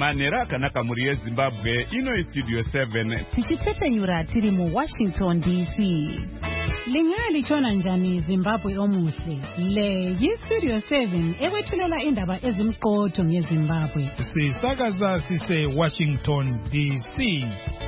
manhero akanaka muri yeZimbabwe. Ino Studio 7 tichitsepenyura tiri mu Washington DC. Lingali chona njani Zimbabwe omuhle. Le yi-Studio 7 ewethulela indaba ezimqotho ngeZimbabwe. Sisakaza sise Washington DC.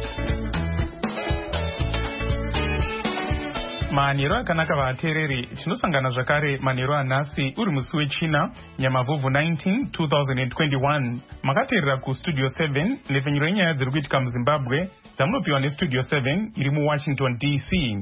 Manhero akanaka vateereri, tinosangana zvakare manhero anhasi uri musi wechina nyamavhuvhu 19 2021. Makateerera kuStudio 7 nhepfenyuro yenyaya dziri kuitika muZimbabwe dzamunopiwa neStudio 7 iri muWashington DC.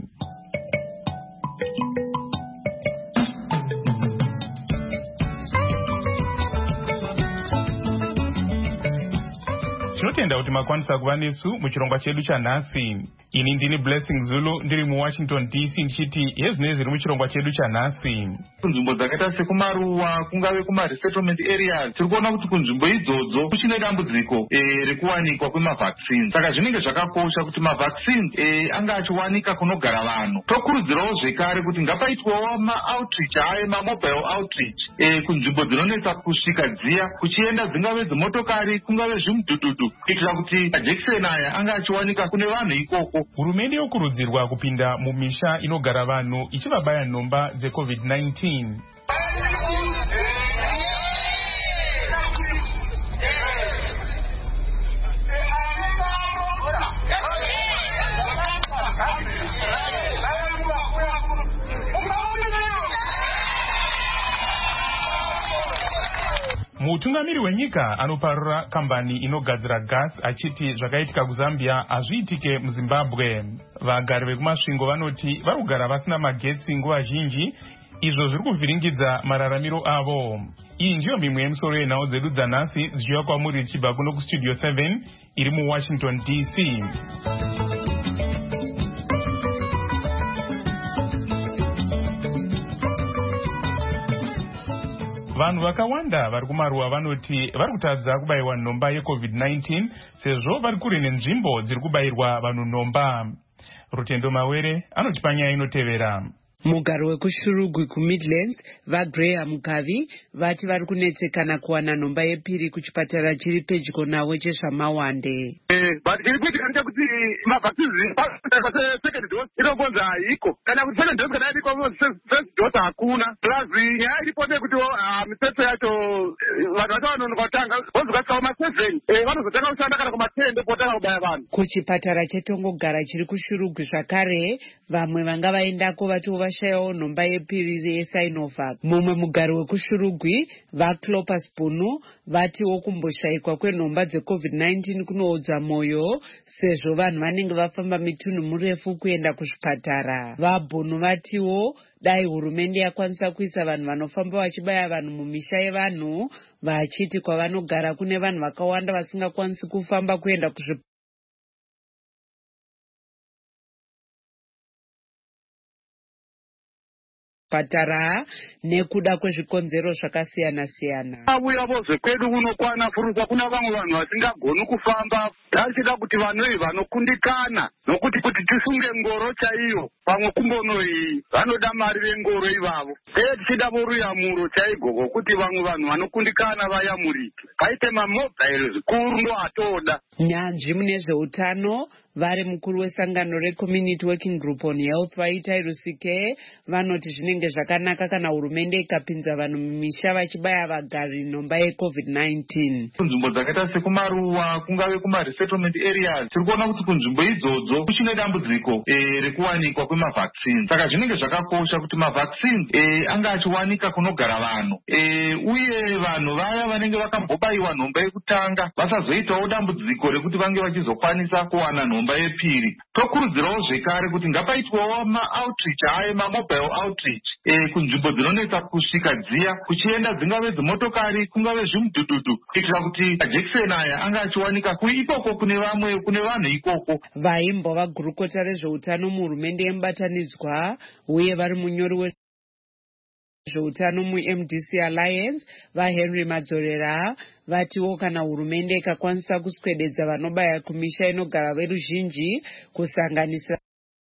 Tinotenda kuti makwanisa kuva nesu muchirongwa chedu chanhasi. Ini ndini Blessing Zulu ndiri muWashington DC ndichiti hezvinezvi zviri muchirongwa chedu chanhasi. Kunzvimbo dzakaita sekumaruwa kungave kumaresettlement areas tiri kuona kuti kunzvimbo idzodzo kuchine dambudziko rekuwanikwa kwemavaccines. Saka zvinenge zvakakosha kuti mavaccines anga achiwanika kunogara vanhu. Tokurudzirawo zvekare kuti ngapaitwawo ma-outreach aye ma-mobile outreach kunzvimbo dzinonetsa kusvika dziya kuchienda dzingave dzimotokari kungave zvimudhudhudhu kuitira kuti majekiseni aya anga achiwanika kune vanhu ikoko. Hurumende yokurudzirwa kupinda mumisha inogara vanhu ichivabaya nhomba dzeCovid-19. Mutungamiri wenyika anoparura kambani inogadzira gas achiti zvakaitika kuZambia hazviitike muZimbabwe. Vagari vekumasvingo vanoti vari kugara vasina magetsi nguva zhinji, izvo zviri kuvhiringidza mararamiro avo. Iyi ndiyo mimwe yemisoro yenhau dzedu dzanhasi dzichiuya kwamuri dzichibva kuno kuStudio 7 iri muWashington DC. Vanhu vakawanda vari kumaruwa vanoti vari kutadza kubayiwa nhomba yeCovid-19 sezvo vari kure nenzvimbo dziri kubayirwa vanhu nhomba. Rutendo Mawere anoti panyaya inotevera. Mugaro wekuShurugwi kuMidlands vaGraham Gavi vati vari kunetsekana kuwana nhomba yepiri kuchipatara chiri pedyo navo chezvaMawande. Iri kuitika ndekuti mavaccines second dose inogonza haiko, kana kuti second dose kana iriko first dose hakuna. Plus nyaya iripo ndekuti miteto yacho vanhu vacho vanonoka kutanga vozokasikawo ma7 vanozotanga kushanda kana kuma10 ndopotanga kubaya vanhu. Kuchipatara chetongogara chiri kuShurugwi zvakare vamwe vanga vaendako vachovashayawo nhomba yepiri yeSinovac. Mumwe mugari wekuShurugwi vaClopas Bunu vatiwo kumboshayikwa kwenhomba dzeCovid-19 kunoodza moyo sezvo vanhu vanenge vafamba mitunhu murefu kuenda kuzvipatara. VaBunu vatiwo dai hurumende yakwanisa kuisa vanhu vanofamba vachibaya vanhu mumisha yevanhu, vachiti kwavanogara kune vanhu vakawanda vasingakwanisi kufamba kuenda kuzvipatara nekuda kwezvikonzero zvakasiyana-siyana. Abuya vozve kwedu kunokwana furusa kuna vamwe vanhu vasingagoni kufamba. Tachida kuti vanhu vanokundikana nokuti kuti tisunge ngoro chaiyo pamwe kumbonoyi vanoda mari vengoro ivavo. Tichida voruyamuro chaigogo kuti vamwe vanhu vanokundikana vayamurike. Paite mamobile zvikuru ndo atoda. Nyanzvi mune zveutano vari mukuru wesangano reCommunity Working Group on Health vaita Rusike vanoti zvinenge zvakanaka kana hurumende ikapinza vanhu mumisha vachibaya vagari nhomba yeCovid-19. Kunzvimbo dzakaita sekumaruwa kungave kumaresettlement areas tiri kuona kuti kunzvimbo idzodzo kuchine dambudziko rekuwanikwa kwemavaccines. Saka zvinenge zvakakosha kuti mavaccines anga achiwanika kunogara vanhu uye vanhu vaya vanenge vakambobayiwa nhomba yekutanga vasazoitawo dambudziko rekuti vange vachizokwanisa kuwana nhomba yepiri. Tokurudzirawo zvekare kuti ngapaitwawo ma-outreach aye ma-mobile outreach kunzvimbo dzinonetsa kusvika dziya kuchienda dzingave dzimotokari kungave zvimudhudhudhu kuitira kuti majekiseni aya anga achiwanika ikoko kune vanhu ikoko. Vaimbwa vagurukota rezveutano muhurumende yemubatanidzwa uye vari munyori wezveutano muMDC Alliance vaHenry Madzorera vatiwo kana hurumende ikakwanisa kuswededza vanobaya kumisha inogara veruzhinji kusanganisira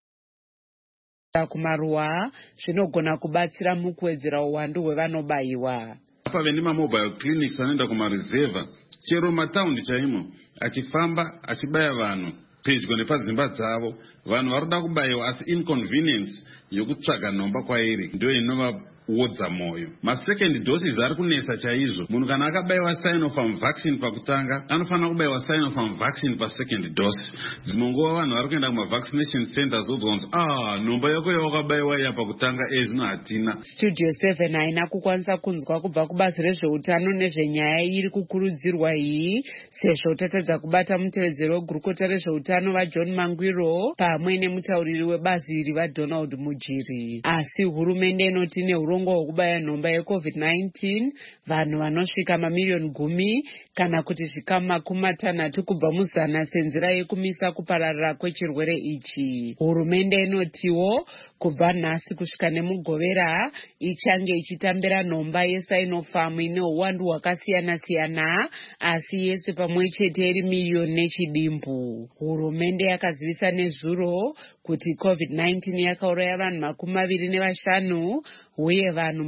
kumaruwa zvinogona kubatsira mukuwedzera uwandu hwevanobayiwa. Pave nemamobile clinics anoenda kumarezeva chero mataundi chaimo achifamba achibaya vanhu pedyo nepadzimba dzavo. Vanhu varikuda kubayiwa asi inconvenience yokutsvaga nhomba kwairi ndio inovawodza moyo. Masecond doses ari kunesa chaizvo. Munhu kana akabayiwa Sinopharm vaccine pakutanga anofanira kubayiwa Sinopharm vaccine pasecond dose. Dzimwe nguva vanhu vari kuenda kumavaccination centers odzonzi nhomba yako yawakabayiwa iya pakutanga zvino hatina. Studio 7 haina kukwanisa kunzwa kubva kubazi rezveutano nezvenyaya iri kukurudzirwa iyi sezvo tatadza kubata mutevedzeri wegurukota rezveutano vaJohn Mangwiro pamwe nemutauriri webazi iri vaDonald Mujiri. Asi hurumende inoti neurongwa hwekubaya nhomba yeCovid-19 vanhu vanosvika mamiliyoni 10 kana kuti zvikamu 60 kubva muzana senzira yekumisa kupararira kwechirwere ichi. Hurumende inotiwo kubva nhasi kusvika nemugovera ichange ichitambira nhomba yeSinopharm ine uwandu hwakasiyana-siyana asi yese pamwe chete iri miliyoni nechidimbu. Hurumende yakazivisa nezuro kuti COVID-19 yakauraya vanhu 25 uye vanhu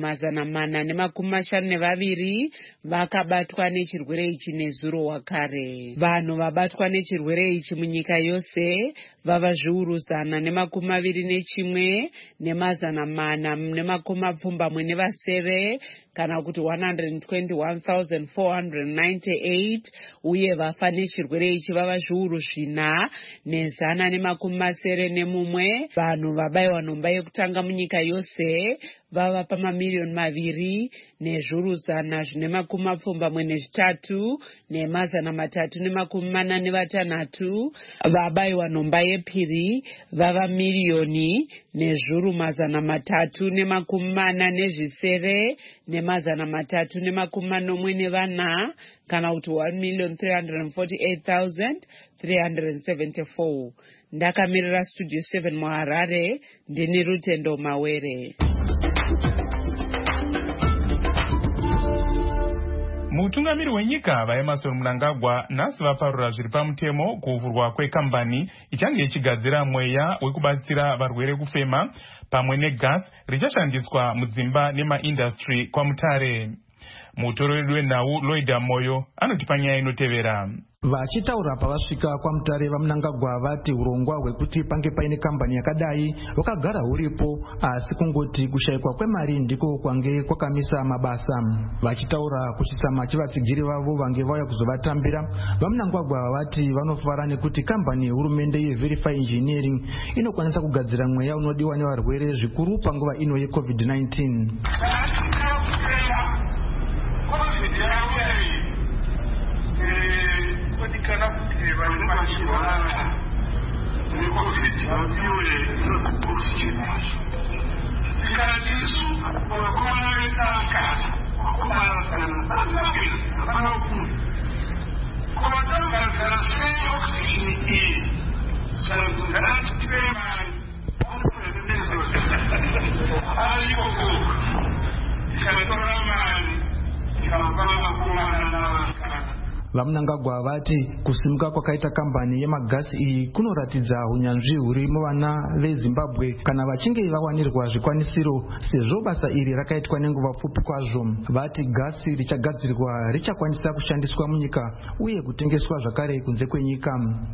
452 vakabatwa nechirwere ichi nezuro wakare. Vanhu vabatwa nechirwere ichi munyika yose vava zviuru 121 ne427 kana kuti 121,498 uye vafa nechirwere ichi vava zviuru 4 ne171. Vanhu vabayiwa nhomba yekutanga munyika yose vava pamamiliyoni 2 nezviuru 123 ne346. Vabayiwa nhomba yepiri vava miliyoni nezviuru 347 ne344 kana kuti 1,348,374. Ndakamirira Studio 7 muHarare ndini Rutendo Mawere. Mutungamiri wenyika vaEmmerson Mnangagwa nhasi vaparura zviri pamutemo kuvhurwa kwekambani ichange ichigadzira mweya wekubatsira varwere kufema pamwe negasi richashandiswa mudzimba nemaindastry kwaMutare. Mutoreri wenhau Lloyd Moyo anotipa nyaya inotevera. Vachitaura pavasvika kwaMutare vaMnangagwa vati urongwa hwekuti pange paine kambani yakadai hwakagara huripo asi kungoti kushayikwa kwemari ndiko kwange kwakamisa mabasa. Vachitaura kuchitsama chivatsigiri vavo vange vauya kuzovatambira, vaMnangagwa vati vanofara nekuti kambani yehurumende yeVerify Engineering inokwanisa kugadzira mweya unodiwa nevarwere zvikuru panguva ino yeCovid-19. Kana kuti vanhu vachirwara neCovid vapiwe oxygen. Kana tisu wakona vetaka wakumara kana hapana kuni kuvatangazara sei oxygen iyi kana tipe mari ariko tikanatora mari tikapanga kumana navakana. VaMnangagwa vati kusimuka kwakaita kambani yemagasi iyi kunoratidza unyanzvi huri muvana veZimbabwe kana vachinge vawanirwa zvikwanisiro sezvo basa iri rakaitwa nenguva pfupi kwazvo. Vati gasi richagadzirwa richakwanisa kushandiswa munyika uye kutengeswa zvakare kunze kwenyika.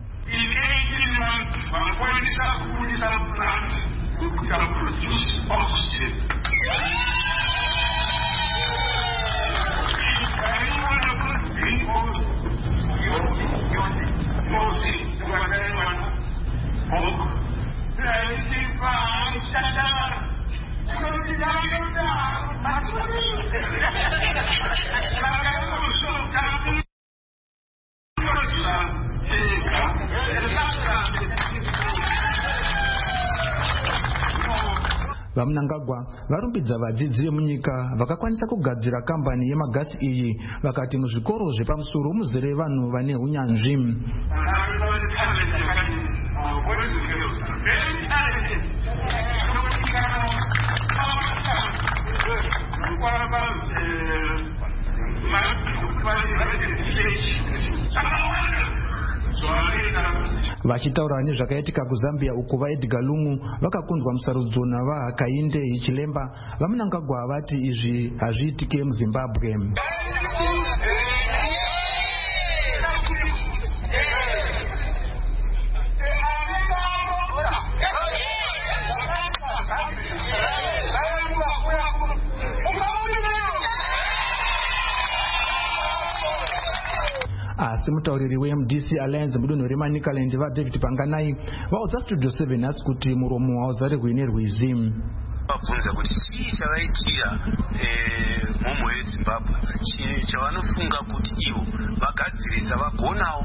VaMnangagwa varumbidza vadzidzi vemunyika vakakwanisa kugadzira kambani yemagasi iyi vakati muzvikoro zvepamusoro muzere vanhu vane unyanzvi. Vachitaura nezvakaitika kuZambia uko vaEdgar Lungu vakakundwa musarudzo navaHakainde Hichilema, vaMnangagwa vati izvi hazviitike muZimbabwe. asi mutauriri weMDC Alliance mudunhu reManicaland vaDavid Panganai vaudza Studio 7 nhasi kuti muromo hauzari kuine rwizi. Vabvunza kuti chii chavaitira mhomho yeZimbabwe, chavanofunga kuti ivo vagadzirisa vagonawo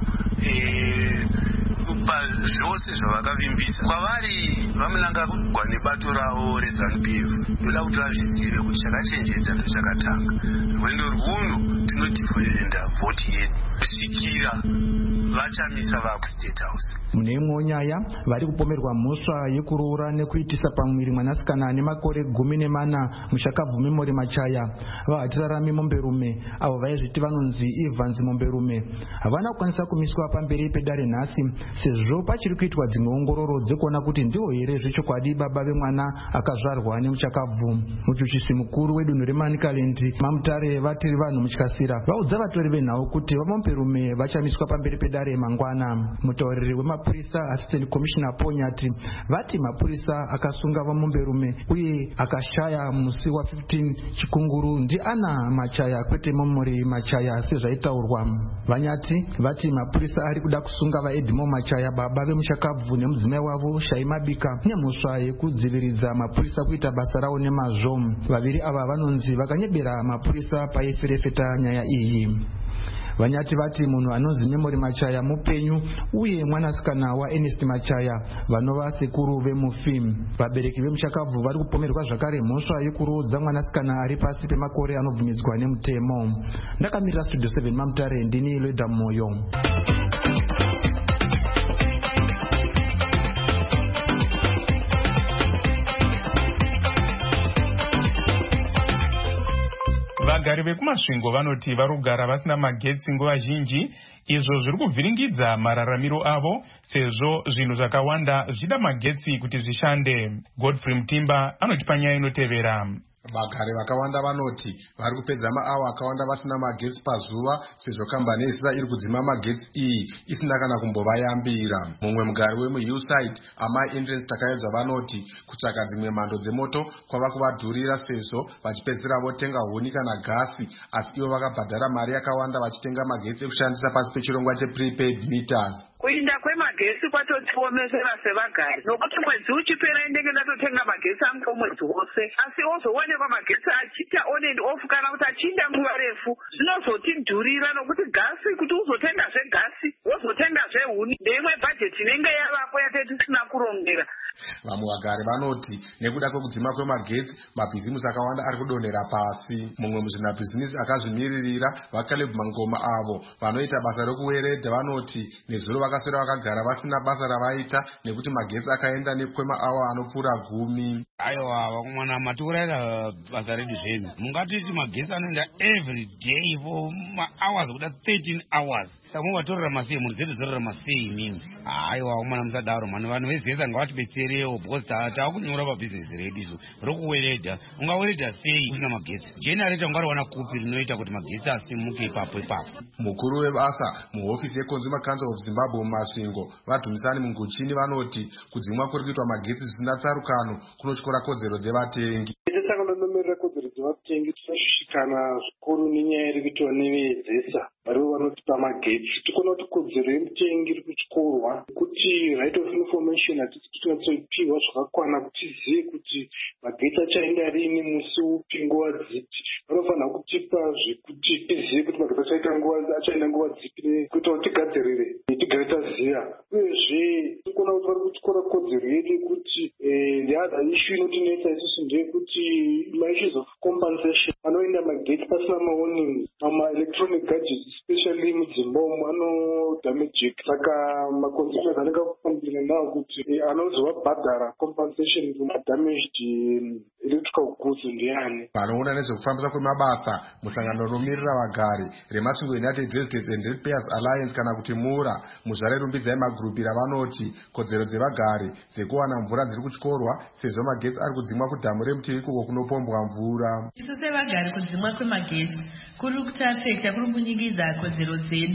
zvose zvavakavimbisa. Kwavari vamunangagwa nebato ravo reZANU-PF, ndoda kuti vazvizive kuti chakachenjedza ndozvakatanga. Rwendo rwuno tinodhivhenda vhoti yedu kusvikira vachamisa vakuState House. Mune imwewo nyaya, vari kupomerwa mhosva yekuroora nekuitisa pamwiri mwanasikana ane makore 14 muShakabvu Memory Machaya vaHatirarami Momberume avo vaizviti vanonzi Evans Momberume havana kukwanisa kumiswa pamberi pedare nhasi sezvo pachiri kuitwa dzimwe ongororo dzekuona kuti ndiwo here zvechokwadi baba vemwana akazvarwa nemuShakabvu. Muchuchisi mukuru wedunhu reManicaland Mamutare vatiri vanhu mutyasira vaudza vatori venhau kuti vaMomberume vachamiswa pamberi pedare mangwana. Mutauriri wemapurisa Assistant Commissioner Ponyati vati mapurisa akasunga vaMomberume uye akashaya musi wa15 Chikunguru ndiAna Machaya kwete Memory Machaya sezvaitaurwa. Vanyati vati mapurisa ari kuda kusunga vaEdmo Machaya baba vemuShakabvu nemudzimai wavo Shai Mabika nemhosva yekudziviridza mapurisa kuita basa rawo nemazvo. Vaviri ava vanonzi vakanyebera mapurisa paiferefeta nyaya iyi. Vanyati vati munhu anonzi Memory Machaya mupenyu uye mwanasikana waErnest Machaya vanova sekuru vemufi. Vabereki vemuShakabvu vari kupomerwa zvakare mhosva yekuroodza mwanasikana ari pasi pemakore anobvumidzwa nemutemo. Ndakamirira Studio 7 Mamutare ndini Leda Moyo. Vagari vekumasvingo vanoti varugara vasina magetsi nguva zhinji, izvo zviri kuvhiringidza mararamiro avo sezvo zvinhu zvakawanda zvida magetsi kuti zvishande. Godfrey Mutimba anotipa nyaya inotevera. Vagari vakawanda vanoti vari kupedza maawa akawanda vasina magetsi pazuva sezvo kambani yezisa iri kudzima magetsi iyi isina kana kumbovayambira. Mumwe mugari wemuHillside Amai Entrance takaedzwa vanoti kutsvaka dzimwe mhando dzemoto kwava kuvadhurira sezvo vachipedzisira votenga huni kana gasi, asi ivo vakabhadhara mari yakawanda vachitenga magetsi ekushandisa pasi pechirongwa cheprepaid meters. Kuinda kwemagetsi kwatotiomesera sevagari, nokuti mwedzi uchipera indenge ndatotenga magetsi angu mwedzi wose, asi ozoonekwa magetsi achiita on and off kana kuti achinda nguva refu zvinozotidhurira, nokuti gasi kuti uzotengazve gasi wozotengazve huni ndeimwe bhajeti inenge yavapo yatete tisina kurongera. Vamwe vagari vanoti nekuda kwekudzima kwemagetsi mabhizimusi akawanda ari kudonhera pasi. Mumwe muzvinabhizimusi akazvimiririra vaCaleb Mangoma avo vanoita basa rokuweredha vanoti nezuro vakaswera vakagara vasina basa ravaita nekuti magetsi akaenda nekwemaawa anopfuura 10. Aiwa vakomana matiuraira basa redu zvenyu mungatiti magetsi anoenda every day for hours kuda 13 hours saka muvatorera masei munhu zedzorera masei means. Aiwa vakomana musadaro mani vanhu vezesa ngavatibetserewo because taakunyora pabhizinesi redu izvo rokuweredha. Ungaweredha sei usina magetsi? Generator ungariwana kupi rinoita kuti magetsi asimuke ipapo ipapo? Mukuru webasa muhofisi yeConsumer Council of Zimbabwe mumasvingo vaDhumisani Munguchini vanoti kudzimwa kuri kuitwa magetsi zvisina tsarukano kunotyora kodzero dzevatengi. Saka kodzero dzevatengi tinosvikana zvikuru nenyaya iri kuitwa nevezesa varivo vanotipa magetsi. Tikuona kuti kodzero yemutengi iri kutyorwa kuti right of information hatisi tinatsoipiwa zvakakwana kuti tizive kuti magetsi achaenda rini musi upi nguva dzipi. Vanofanira kutipa zvekuti tizive kuti magetsi achaenda nguva dzipi kuita kuti tigadzirire tigare taziva. Uyezve tikuona kuti vari kutyora kodzero yedu kuti the other issue inotinetsa isusu ndeyekuti maissues of compensation anoenda magetsi pasina mawarning. Electronic gadgets especially mudzimbamo anodamageka, saka maconsumers anenge akufambira nawo kuti anozovabhadhara compensation kumadamaged electrical goods ndiani. Vanoona nezvekufambisa kwemabasa muhlangano romirira vagari remasvingo United Residents and Ratepayers Alliance kana kuti MURA muzvarerumbidzai magurupira vanoti kodzero dzevagari dzekuwana mvura dziri kutyorwa sezvo magetsi ari kudzimwa kudhamu remutivi ikuko kunopombwa mvura. Isu sevagari kudzimwa kwemagetsi kuri kutafekta kuri kunyingidza kodzero dzedu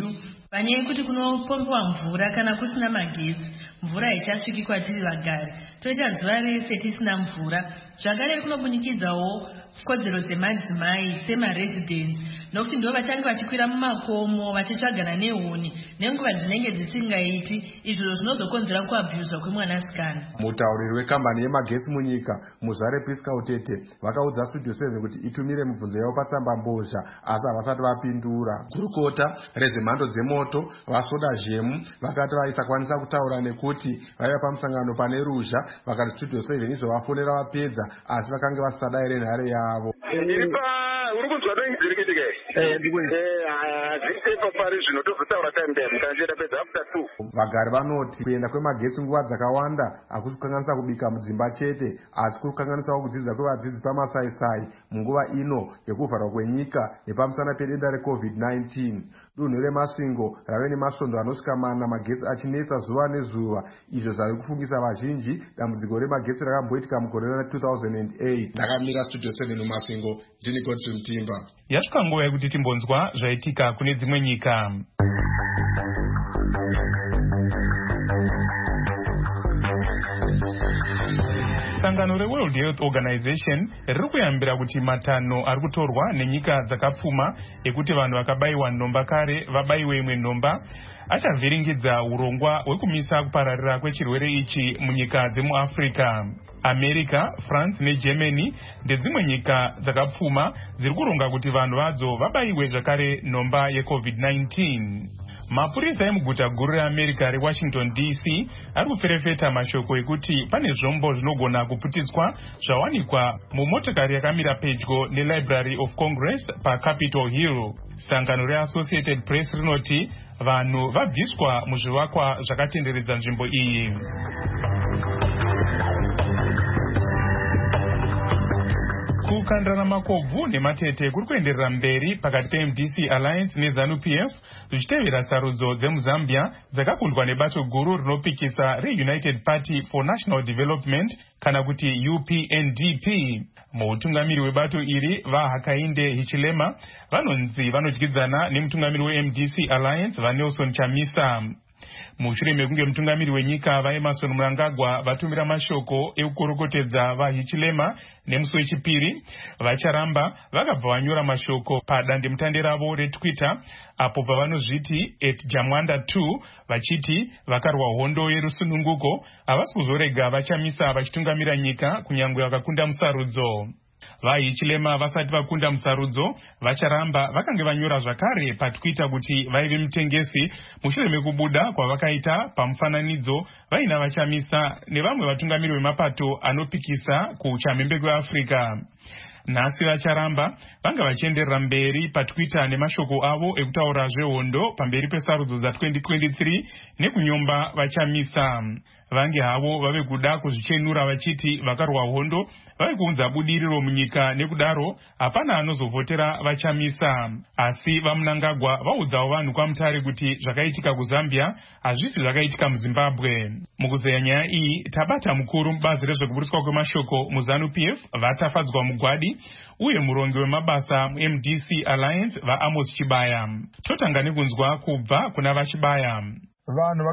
panyaya yekuti kunopombewa mvura kana kusina magetsi, mvura haichasviki kwatiri vagari, toita zuva rese tisina mvura. Zvakare kunobunikidzawo kodzero dzemadzimai semaresidence, nokuti ndo vachange vachikwira mumakomo vachitsvagana nehuni nenguva dzinenge dzisingaiti, izvo zvinozokonzera kuabhuzwa kwemwanasikana. Mutauriri wekambani yemagetsi munyika Muzare Priska Utete vakaudza Studio 7 kuti itumire mibvunzo yavo patsamba mbozha, asi havasati vapindura. Gurukota rezvemhando dzemoto vasoda Zhemu vakati vaisakwanisa kutaura nekuti vaiva pamusangano pane ruzha, vakati Studio 7 izovafonera vapedza, asi vakange vasada here nhare yavo. Uri kunzwa zviri kuitika zviri papari zvino tozotaura time time kanjira pedza after 2. Vagari vanoti kuenda kwemagetsi nguva dzakawanda hakusi kukanganisa kubika mudzimba chete, asi kuri kukanganisawo kudzidza kwevadzidzi pamasaisai munguva ino yekuvharwa kwenyika nepamusana pedenda reCovid-19. Dunhu reMasvingo rave nemasvondo anosvika 4 magetsi achinetsa zuva nezuva, izvo zvave kufungisa vazhinji dambudziko remagetsi rakamboitika mugore ra2008. Ndakamira Studio 7 muMasvingo, ndini Godfrey Mutimba. Yasvika nguva yekuti timbonzwa zvaitika kune dzimwe nyika. Sangano reWorld Health Organization riri kuyambira kuti matanho ari kutorwa nenyika dzakapfuma ekuti vanhu vakabayiwa nhomba kare vabayiwe imwe nhomba achavhiringidza urongwa hwekumisa kupararira kwechirwere ichi munyika dzemuAfrica. America, France neGermany ndedzimwe nyika dzakapfuma dziri kuronga kuti vanhu vadzo vabayiwe zvakare nhomba yeCovid-19. Mapurisa emuguta guru reAmerica reWashington DC ari kuferefeta mashoko ekuti pane zvombo zvinogona kuputitswa zvawanikwa mumotokari yakamira pedyo neLibrary of Congress paCapitol Hill. Sangano reAssociated Press rinoti vanhu vabviswa muzvivakwa zvakatenderedza nzvimbo iyi. Kukandana makobvu nematete kuri kuenderera mberi pakati peMDC Alliance neZANU-PF zvichitevera sarudzo dzemuZambia dzakakundwa nebato guru rinopikisa reUnited Party for National Development kana kuti UPNDP. Mutungamiri webato iri vaHakainde Hichilema vanonzi vanodyidzana nemutungamiri weMDC Alliance vaNelson Chamisa. Mushure mekunge mutungamiri wenyika vaEmmerson Mnangagwa vatumira mashoko ekukorokotedza vaHichilema nemusi wechipiri, vacharamba vakabva vanyora mashoko padandemutande ravo reTwitter apo pavanozviti @Jamwanda2 vachiti vakarwa hondo yerusununguko havasi kuzorega vachamisa vachitungamira nyika kunyangwe vakakunda musarudzo. VaHichilema vasati vakunda musarudzo vacharamba vakange vanyora zvakare paTwitter kuti vaive mutengesi mushure mekubuda kwavakaita pamufananidzo vaina vachamisa nevamwe vatungamiri vemapato anopikisa kuchamhembe kweAfrica. Nhasi vacharamba vanga vachienderera mberi paTwitter nemashoko avo ekutaura zvehondo pamberi pesarudzo dza2023 nekunyomba vachamisa. Vange havo vave kuda kuzvichenura vachiti vakarwa hondo vave kuunza budiriro munyika, nekudaro hapana anozovhotera vachamisa. Asi vaMnangagwa vaudzawo vanhu kwamutare kuti zvakaitika kuZambia hazvisi zvakaitika muZimbabwe. Mukuzeya nyaya iyi tabata mukuru mubazi rezvekuburiswa kwemashoko muZANU-PF vatafadzwa mugwadi uye murongi wemabasa MDC Alliance vaAmos Chibaya. Totanga nekunzwa kubva kuna vaChibaya. Vanhu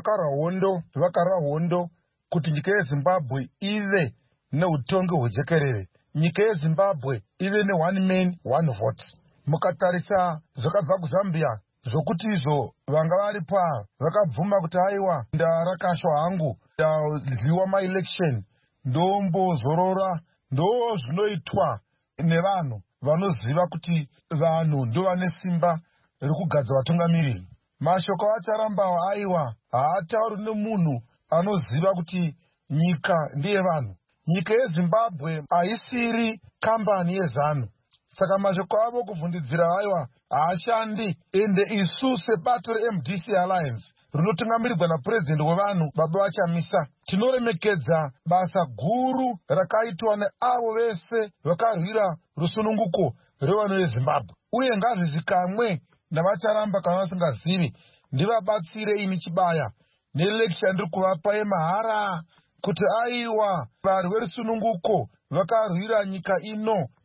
vakara hondo kuti nyika yeZimbabwe ive neutongi hwejekerere, nyika yeZimbabwe ive ne1 man 1 vote. Mukatarisa zvakabva kuZambia zvokuti izvo vanga varipa vakabvuma kuti aiwa ndarakashwa hangu ndaziwa maelection ndombozorora, ndo zvinoitwa nevanhu vanoziva kuti vanhu ndo vane simba rekugadza vatungamiriri. Mashoko acharambawo aiwa haatauri nemunhu anoziva kuti nyika ndiye vanhu. Nyika yeZimbabwe haisiri kambani yeZANU. Saka mashoko avo kuvhundidzira aiwa haashandi, ende isu sebato reMDC Alliance rinotungamirirwa napurezidendi wevanhu baba vachamisa tinoremekedza basa guru rakaitwa neavo vese vakarwira rusununguko revanhu veZimbabwe, uye ngazvizikamwe navacharamba kana vasingazivi ndivabatsire ini Chibaya nelecture ndiri kuvapa yemahara kuti aiwa varweri sununguko vakarwira nyika ino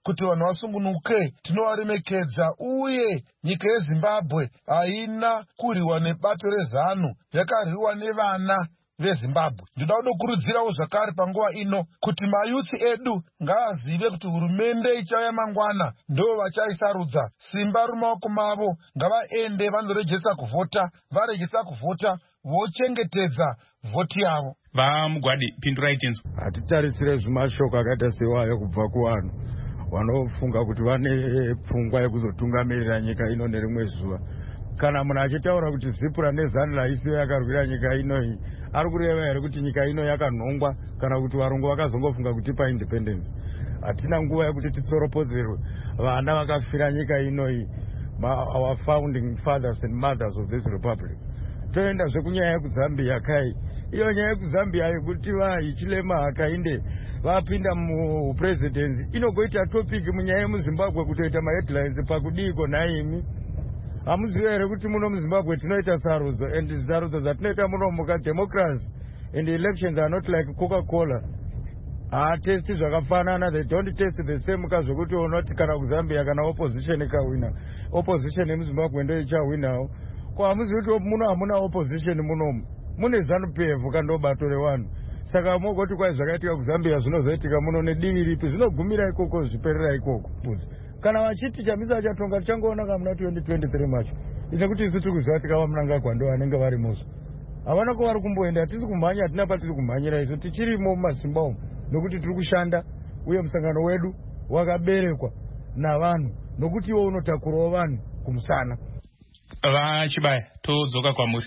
kuti vanhu vasungunuke tinovaremekedza, uye nyika yeZimbabwe haina kurwiwa nebato rezanu, yakarwiwa nevana veZimbabwe. Ndoda kunokurudzirawo zvakare panguva ino kuti mayuthi edu ngavazive kuti hurumende ichauya mangwana ndo vachaisarudza. Simba rumaoko mavo, ngavaende vandorejesa kuvhota, varejesa kuvhota vochengetedza vhoti yavo. Vamugwadi, pindurai tinzwa. Hatitarisire zvimashoko akaita sewayo kubva kuvanhu vanofunga kuti vane pfungwa yekuzotungamirira nyika ino nerimwe zuva. Kana munhu achitaura kuti Zipra neZanla isiyo yakarwira nyika ino, ari kureva here kuti nyika ino yakanhongwa kana kuti varungu vakazongofunga kutipa independence? Hatina nguva yekuti titsoropozerwe vana vakafira nyika ino, our founding fathers and mothers of this republic. Toenda zvekunyaya yekuZambia kai. Iyo nyaya yekuZambia yekuti Hichilema Hakainde vapinda mupresidency inogoita topic munyaya yemuZimbabwe kutoita maheadlines pakudiko naimi. Hamuzivi here kuti muno muZimbabwe tinoita sarudzo, and sarudzo dzatinoita muno muka democracy and elections are not like Coca-Cola. Testi zvakafanana, they don't test the same kazvokuti unoti kana kuZambia kana opposition ikawina, opposition yemuZimbabwe ndo ichawinawo. Kwa hamuzivi kuti muno hamuna opposition munomu, mune ZANU-PF kandobato revanhu. Saka mogoti kwai zvakaitika kuZambia zvinozoitika muno nedivi ripi, zvinogumira ikoko zviperera ikoko. Kana vachiti chamisa chatonga tichangoona muna 2023 macho, ine kuti isu tiri kuziva tikava Mnangagwa ndo vanenge vari muzo. Havana ko vari kumboenda, hatisi kumhanya, hatina patiri kumhanyira isu, tichirimo mumasimba umu nokuti tiri kushanda, uye musangano wedu wakaberekwa navanhu nokuti iwo unotakurawo vanhu kumusana. Vachibaya, todzoka kwamuri.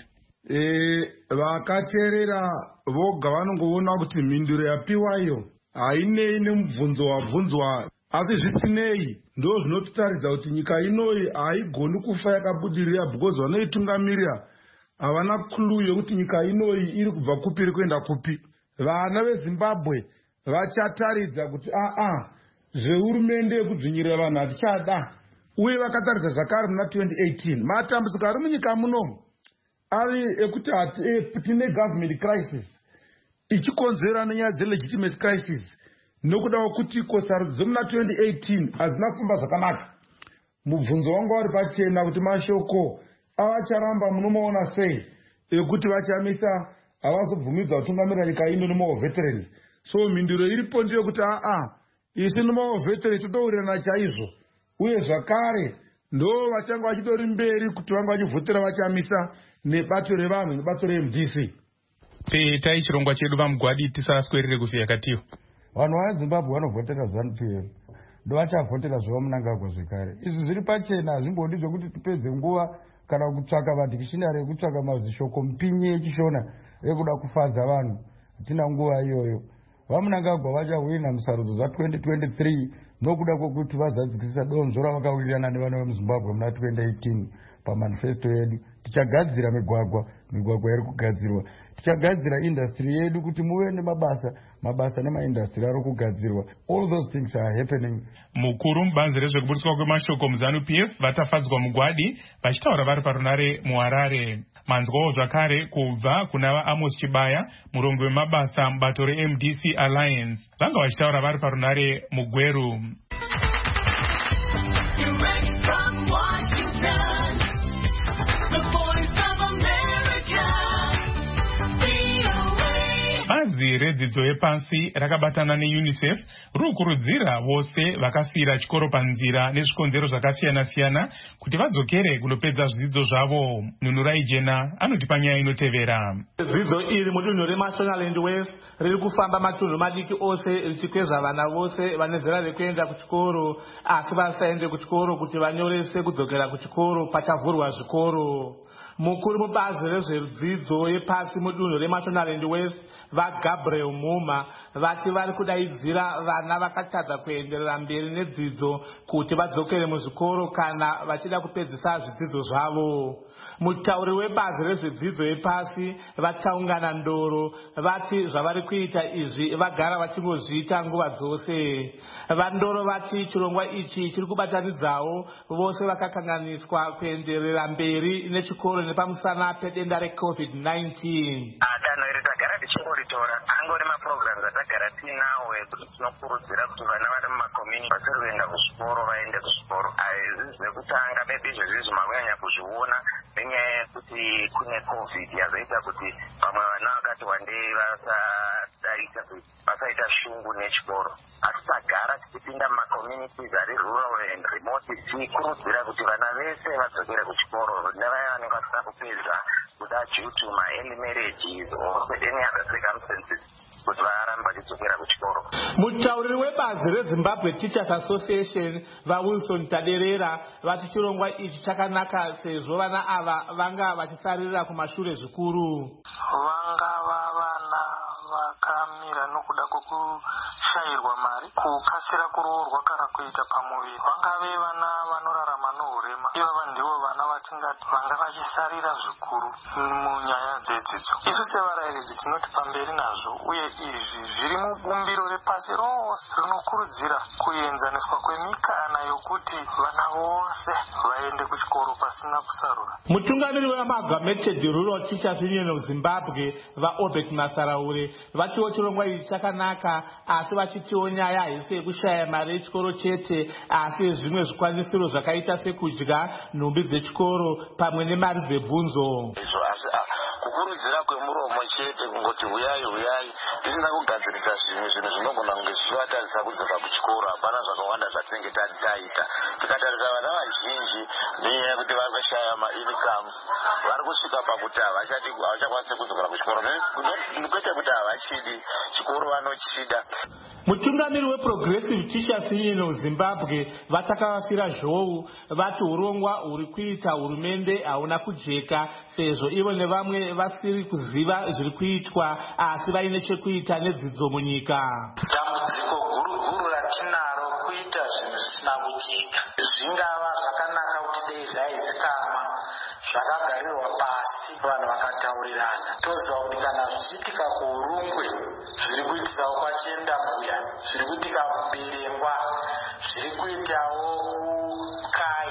Vakateerera voga vanongoona kuti mhinduro yapiwayo hainei nemubvunzo wabvunzwa, asi zvisinei ndo zvinototaridza kuti nyika inoyi haigoni kufa yakabudirira, because vanoitungamirira havana clue yokuti nyika inoyi iri kubva kupi iri kuenda kupi. Vana veZimbabwe vachataridza kuti zvehurumende yekudzvinyirira vanhu hatichada, uye vakataridza zvakare muna 2018 matambudziko ari munyika munomu ari ekuti tine government crisis ichikonzera nenyaya dzelegitimacy crisis, nokuda kwekuti sarudzo muna 2018 hazina kufamba zvakanaka. Mubvunzo wangu wari pachena kuti mashoko avacharamba munomaona sei ekuti vachamisa havazobvumidza kutungamirira nyika ino nemaveterans. So mhinduro iripo ndiyo kuti isi nemaveterans totourirana chaizvo, uye zvakare ndo vachanga vachitori mberi kuti vanga vachivhotera vachamisa nebato revanhu nebato reMDC. Petai chirongwa chedu vamugwadi, tisaswerere kufika katiwo. Vanhu veZimbabwe vanovhotera ZANU-PF ndo vachavhotera zvava Mnangagwa zvekare. Izvi zviri pachena, hazvimbodi zvokuti tipedze nguva kana kutsvaka madhikishinari ekutsvaka mazishoko mupinyi echishona ekuda kufadza vanhu. Hatina nguva iyoyo. VaMnangagwa vachawina musarudzo za2023 nokuda kwokuti vazadzikisa donzvo ravakawirirana nevanhu vemuZimbabwe muna 2018 pamanifesto yedu. Tichagadzira migwagwa iri kugadzirwa. Tichagadzira industry yedu kuti muve nemabasa nemaindustry ari kugadzirwa. All those things are happening. Mukuru mubanzi rezvekuburiswa kwemashoko muZANU-PF vatafadzwa mugwadi vachitaura vari parunare muHarare. Manzwawo zvakare kubva kuna vaAmos Chibaya, murongo wemabasa mubato reMDC Alliance, vanga vachitaura vari parunare muGweru. Bazi redzidzo yepansi rakabatana neUNICEF rikukurudzira vose vakasiyira chikoro panzira nezvikonzero zvakasiyana-siyana kuti vadzokere kunopedza zvidzidzo zvavo. Nunurai Jena anoti panyaya inotevera. Dzidzo iri mudunhu reMashonaland West riri kufamba matunhu madiki ose richikwezva vana vose vane zera rekuenda kuchikoro asi vasaende kuchikoro kuti vanyorese kudzokera kuchikoro pachavhurwa zvikoro. Mukuru mubazi rezvedzidzo yepasi mudunhu reMashonaland West vaGabriel Muma vati vari kudaidzira vana vakatadza kuenderera mberi nedzidzo kuti vadzokere muzvikoro kana vachida kupedzisa zvidzidzo zvavo. Mutauri webazi rezvedzidzo yepasi vachaungana ndoro vati zvavari kuita izvi vagara vachingozviita nguva dzose. Vandoro vati chirongwa ichi chiri kubatanidzawo vose vakakanganiswa kuenderera mberi nechikoro nepamusana pedenda reCovid-19. Danho iri tagara ndichingoritora angori maprograms atagara tinawo ekuti tinokurudzira kuti vana vari mumakommunity vasiri kuenda kuzvikoro vaende kuzvikoro. Izvi zvekutanga maybe izvezvizvi makunyanya kuzviona nenyaya yekuti kune covid yazoita kuti vamwe vana vakati wandei vasaita shungu nechikoro. Asi tagara tichipinda mumakommunities ari rural and remote tichikurudzira kuti vana vese vadzokere kuchikoro nevaya vanenge vasina kupedza kuda due to my early marriages or any other circumstances kuti varamba vachidzokera kuchikoro. Mutauriri webazi reZimbabwe Teachers Association vaWilson Taderera vati chirongwa ichi chakanaka sezvo vana ava vanga vachisarira kumashure zvikuru. Vangava vana vakamira nokuda kwokushayirwa mari, kukasira kuroorwa kana kuita pamuviri. Vangave vana vanorarama nourema. Ivava ndivo vana vatingati vanga vachisarira zvikuru munyaya dzedzidzo. Isu sevarairidzi tinoti pamberi nazvo, uye izvi zviri mubumbiro repasi rose rinokurudzira kuenzaniswa kwemikana yokuti vana vose vaende kuchikoro pasina kusarura. Mutungamiri weAmalgamated Rural Teachers Union of Zimbabwe vaObert Masaraure vatiwo chirongwa ichi chakanaka, asi vachitiwo nyaya haisi yekushaya mari yechikoro chete, asi zvimwe zvikwanisiro zvakaita sekudya, nhumbi dzechikoro pamwe nemari dzebvunzo. Kukurudzira kwemuromo chete kungoti uyai tisina kugadzirisa zvimwe zvinhu zvinogona kunge zvichivatarisa kudzoka kuchikoro. Hapana zvakawanda zvatinenge taita. Tikatarisa vana vazhinji nenyaya yekuti vari kushaya maincomes vari kusvika pakuti havachakwanisi kudzokera kuchikoro kwete kuti havachidi chikoro, vanochida. Mutungamiri weProgressive Teachers Union of Zimbabwe vatakavasira zhou vati urongwa huri kuita hurumende hauna kujeka, sezvo ivo nevamwe vasiri kuziva zviri kuitwa asi vaine chekuita nedzidzo munyika. Dambudziko guru ratinaro kuita zvinhu zvisina kujeka. Zvingava zvakanaka kuti dei zvaizikanwa, zvakagarirwa pasi, vanhu vakataurirana. Toziva kuti kana zvichiitika kuurungwe, zviri kuitirawo kwachienda mbuya, zviri kuitika kuberengwa, zviri kuitawo kukai.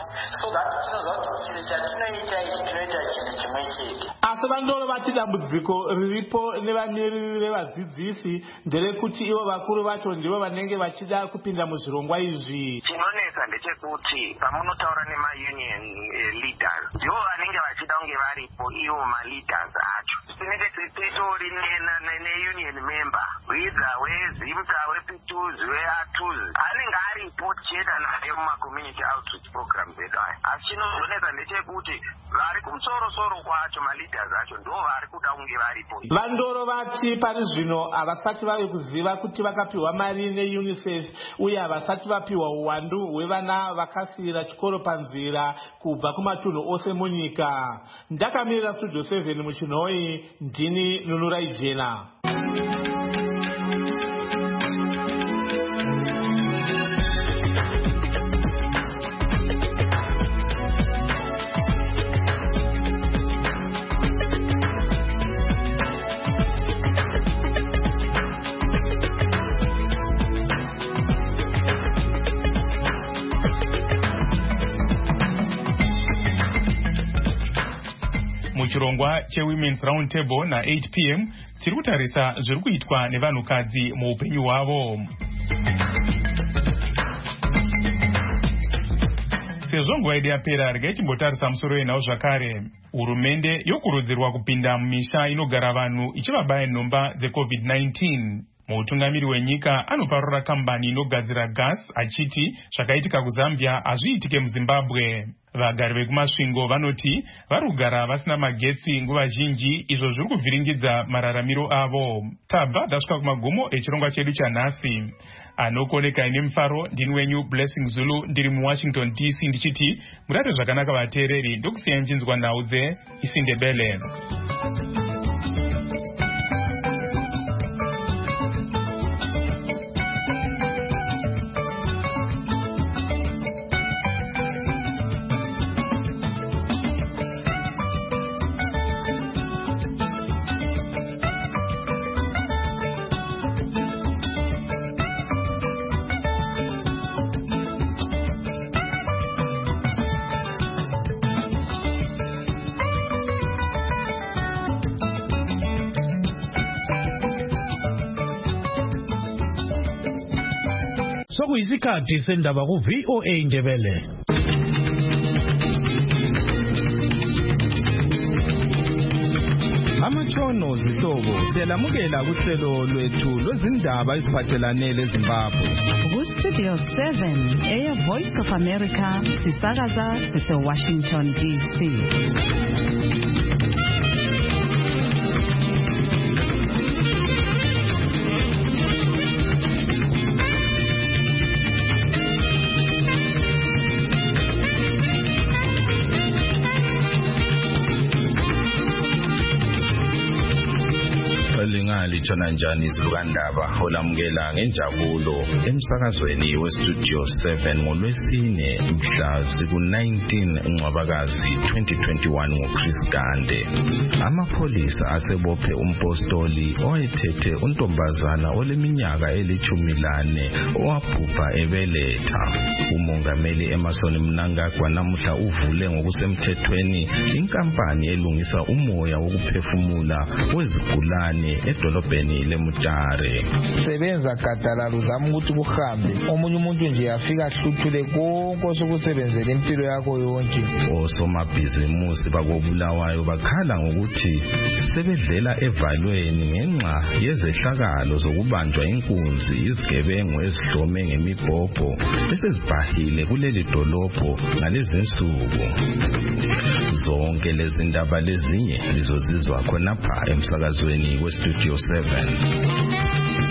So that tinoziva kuti chinhu chatinoita ichi tinoita chinhu chimwe chete. Asi vandoro vati dambudziko riripo nevamiriri vevadzidzisi nderekuti ivo vakuru vacho ndivo vanenge vachida kupinda muzvirongwa izvi. Chinonetsa ndechekuti pamunotaura nemaunion leaders ndivo vanenge vachida kunge varipo ivo maleaders acho. Tinenge titori neunion member widzawe zimtawe pituzi weatuzi anenge aripo tichienda naye mumaCommunity Outreach Programs edu aya. Asi chinozonetsa ndechekuti vari kumusoro kwacho maleaders acho ndo vari kuda kunge varipo. Vandoro vati pari zvino havasati vave kuziva kuti vakapiwa mari neUNICEF uye havasati vapiwa uwandu hwevana vakasiyira chikoro panzira kubva kumatunhu ose munyika. Ndakamirira Studio 7 muchinhoi, ndini Nunurai Jena. Muchirongwa cheWomen's Round Table na 8 p.m. tiri kutarisa zviri kuitwa nevanhukadzi muupenyu hwavo. Sezvo nguva yedu yapera, regai timbotarisa musoro wenhau zvakare. Hurumende yokurudzirwa kupinda mumisha inogara vanhu ichivabaya nhomba dzeCovid-19. Mutungamiri wenyika anoparura kambani inogadzira gas achiti zvakaitika kuZambia hazviitike muZimbabwe. Vagari vekumasvingo vanoti vari kugara vasina magetsi nguva zhinji, izvo zviri kuvhiringidza mararamiro avo. Tabva tasvika kumagumo echirongwa chedu chanhasi. Anokoneka ine mufaro ndini wenyu Blessing Zulu, ndiri muWashington DC ndichiti murate zvakanaka vateereri, ndokusiyai mchinzwa nhau dzeIsindebele. sokuyisikhathi sendaba ku VOA Indebele. Amatshono zihlobo siyalamukela kuhlelo lwethu lwezindaba eziphathelane leZimbabwe. Ku Studio 7 Air Voice of America sisakaza sise Washington DC. Litshona njani izilukandaba olamukela ngenjabulo emsakazweni weStudio 7 ngolwesine mhla ku-19 Ncwabakazi 2021 ngoChris Gande. Amapholisa asebophe umpostoli owayethethe untombazana oleminyaka eli-14 owabhubha ebeletha. Umongameli Emmerson Mnangagwa namuhla uvule ngokusemthethweni inkampani elungisa umoya wokuphefumula wezigulane edolobheni leMutare. Sebenza gadalala uzama ukuthi kuhambe omunye umuntu nje afika ahluthule konke osokusebenzela impilo yakho yonke. Osomabhizimusi bakobulawayo bakhala ngokuthi sebedlela evalweni ngenxa yezehlakalo zokubanjwa inkunzi izigebengu ezihlome ngemibhobho esezibhahile kuleli dolobho ngalezi nsuku. Zonke lezi ndaba lezinye lizozizwa khonapha emsakazweni weStudio 7.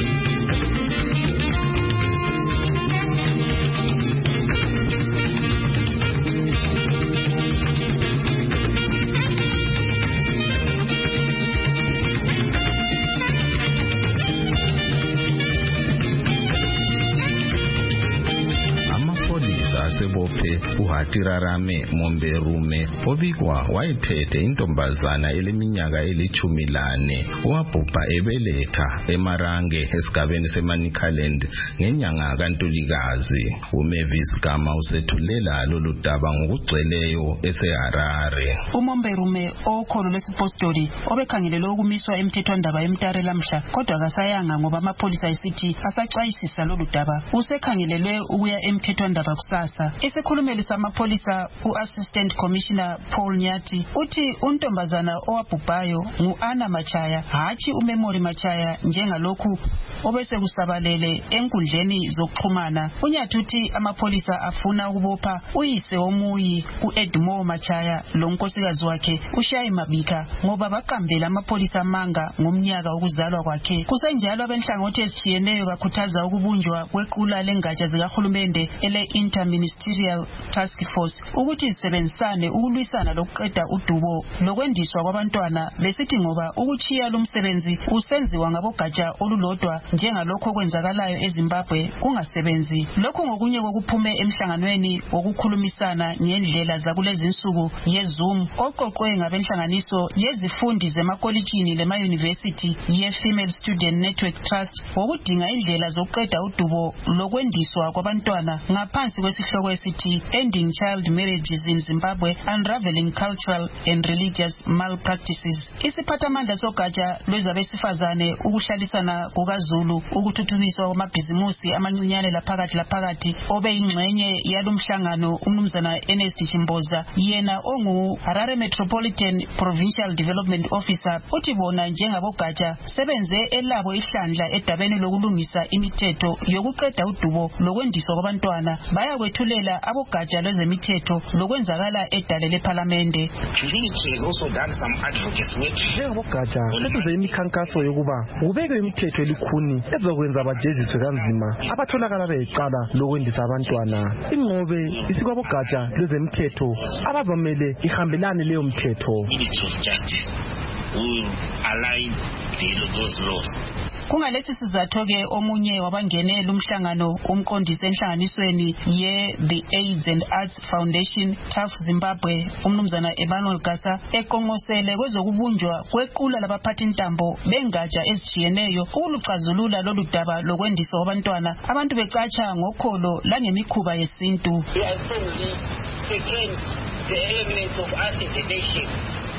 Uhatirarame Momberume obikwa wayethethe intombazana eleminyaka eli-14 owabhubha ebeletha eMarange esigabeni seManicaland ngenyanga kaNtulikazi. uMavis Gama usethulela lolu daba ngokugcweleyo eseHarare. uMomberume okholo lesipostoli obekhangelelwe ukumiswa emthethwandaba eMtare lamhla kodwa akasayanga ngoba amapholisa esithi asacwayisisa lolu daba. Usekhangelelwe ukuya emthethwandaba kusasa. Isikhulumeli samapholisa u-Assistant Commissioner Paul Nyati uthi untombazana owabhubhayo ngu-Anna Machaya hatshi uMemory Machaya njengalokhu obese kusabalele enkundleni zokuxhumana. uNyati uthi amapholisa afuna ukubopha uyise womuyi u-Edmore Machaya lo nkosikazi wakhe uShayi Mabika ngoba baqambela amapholisa amanga ngomnyaka wokuzalwa kwakhe. Kusenjalo abenhlangothi ezitshiyeneyo bakhuthaza ukubunjwa kwequla lengatsha zikahulumende ele-Interministerial Task Force ukuthi zisebenzisane ukulwisana lokuqeda udubo lokwendiswa kwabantwana besithi ngoba ukuchiya lumsebenzi usenziwa ngabogatsha olulodwa njengalokho kwenzakalayo eZimbabwe kungasebenzi. Lokhu ngokunye kokuphume emhlanganweni wokukhulumisana ngendlela zakulezi insuku yeZoom oqoqwe ngabenhlanganiso yezifundi zemakolitshini lema-university ye-Female Student Network Trust wokudinga indlela zokuqeda udubo lokwendiswa kwabantwana ngaphansi kwesihloko esithi Ending Child Marriages in Zimbabwe, Unraveling Cultural and Religious Malpractices. Isiphathamandla sogatsha lwezabesifazane ukuhlalisana kukaZulu ukuthuthukiswa kwamabhizimusi amancinyane laphakathi obeyingxenye yalumhlangano umnumzana Ernest Chimboza yena ongu-Harare Metropolitan Provincial Development Officer uthi bona njengabogatsha sebenze elabo ihlandla edabeni lokulungisa imithetho yokuqeda udubo lokwendiswa kwabantwana bayakwethulela abogatsha lwezemithetho lokwenzakala edale lePhalamende. Njengabogatsha sesenze imikhankaso yokuba kubekwe imithetho elikhuni ezokwenza bajeziswe kanzima abatholakala beyiqala lokwendisa abantwana. Inqobe isikwabogatsha lwezemithetho abazomele ihambelane leyo mthetho. Kungalesi sizatho-ke omunye wabangene lumhlangano umqondisi enhlanganisweni ye-The AIDS and Arts Foundation TAF Zimbabwe umnumzana Emmanuel Gasa eqonqosele kwezokubunjwa kwequla labaphathi intambo bengatsha ezitshiyeneyo ukuluxazulula lolu daba lokwendiswa kwabantwana abantu becatsha ngokholo langemikhuba yesintu. The elements of us as a nation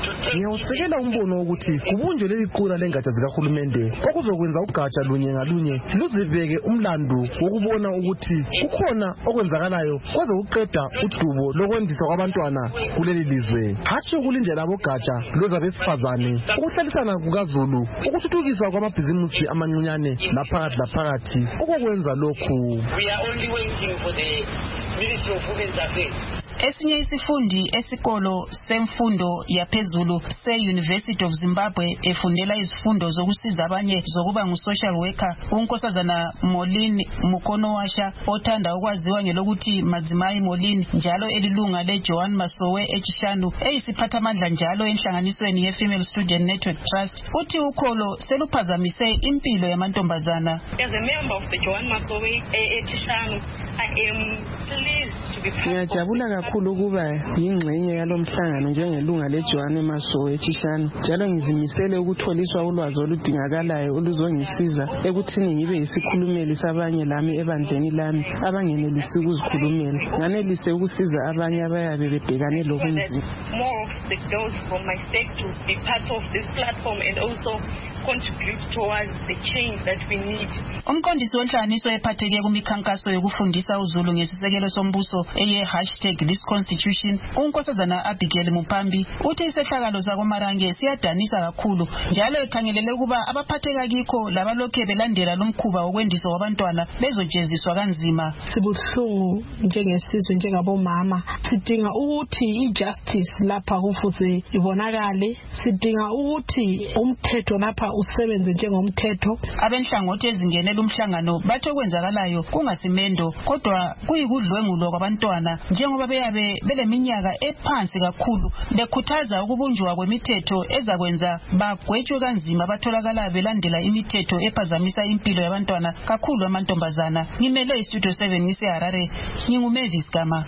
Ngiyawusekela umbono wokuthi kubunjwe leli qula lengatsha zikahulumende okuzokwenza ugatsha lunye ngalunye luzibeke umlandu wokubona ukuthi kukhona okwenzakalayo kwaze kuqeda udubo lokwendiswa kwabantwana kuleli lizwe. Hatshi ukulindela abogatsha lwezabesifazane, ukuhlalisana kukaZulu, ukuthuthukiswa kwamabhizimusi amancinyane laphakathi okwenza lokhu. We are only waiting for the Ministry of Women's Affairs. Esinye isifundi esikolo semfundo yaphezulu se-University of Zimbabwe efundela izifundo zokusiza abanye zokuba ngu-social worker unkosazana Molini Mukonowasha othanda ukwaziwa ngelokuthi Madzimayi Molini njalo elilunga le-Joan Masowe eChishanu eyisiphathamandla njalo enhlanganisweni ye-Female Student Network Trust uthi ukholo seluphazamise impilo yamantombazana. As a member of the Joan Masowe eChishanu, I am pleased to be part of. Ngiyajabula kakhulu ukuba yingxenye yalomhlangano njengelunga leJoan Masowe eChishanu njalo ngizimisele ukutholiswa ulwazi oludingakalayo oluzongisiza ekuthini ngibe yisikhulumeli sabanye lami ebandleni lami abangenelisi ukuzikhulumela nganelise ukusiza abanye abayabe bebhekane lobunzima. More of the girls from my state to be part of this platform and also contribute towards the change that we need. Umqondisi wenhlanganiso ephatheke kumikhankaso yokufundisa uZulu ngesisekelo sombuso #ThisConstitution unkosazana Abigail Mupambi uthi isehlakalo zakoMarange siyadanisa kakhulu njalo ekhangelele ukuba abaphatheka kikho labalokhe belandela lomkhuba wokwendiswa kwabantwana bezojeziswa kanzima. Sibuhlungu njengesizwe njengabomama sidinga ukuthi ijustice lapha kufuze ibonakale, sidinga ukuthi umthetho lapha usebenze njengomthetho. Abenhlangothi ezingenela umhlangano bathi okwenzakalayo kungasimendo kodwa kuyikudlwengulwa kwabantwana njengoba beyabe beleminyaka ephansi kakhulu bekhuthaza ukubunjwa kwemithetho ezakwenza bagwetshwe kanzima batholakala belandela imithetho ephazamisa impilo yabantwana kakhulu amantombazana. Ngimele iStudio 7 ngiseHarare, nginguMavis Gama.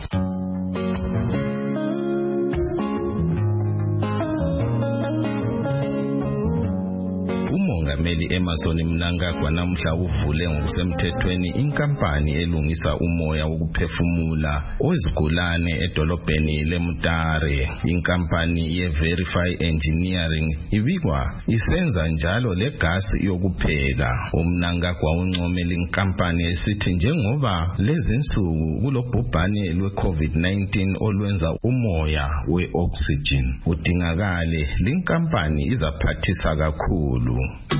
uMongameli Emmerson Mnangagwa namuhla uvule ngokusemthethweni inkampani elungisa umoya wokuphefumula owezigulane edolobheni leMutare. Inkampani yeVerify Engineering ibikwa isenza njalo legasi yokupheka. uMnangagwa uncomela inkampani esithi njengoba lezinsuku kulobhubhane lwe-COVID-19 olwenza umoya we-oxygen udingakale, linkampani izaphathisa kakhulu.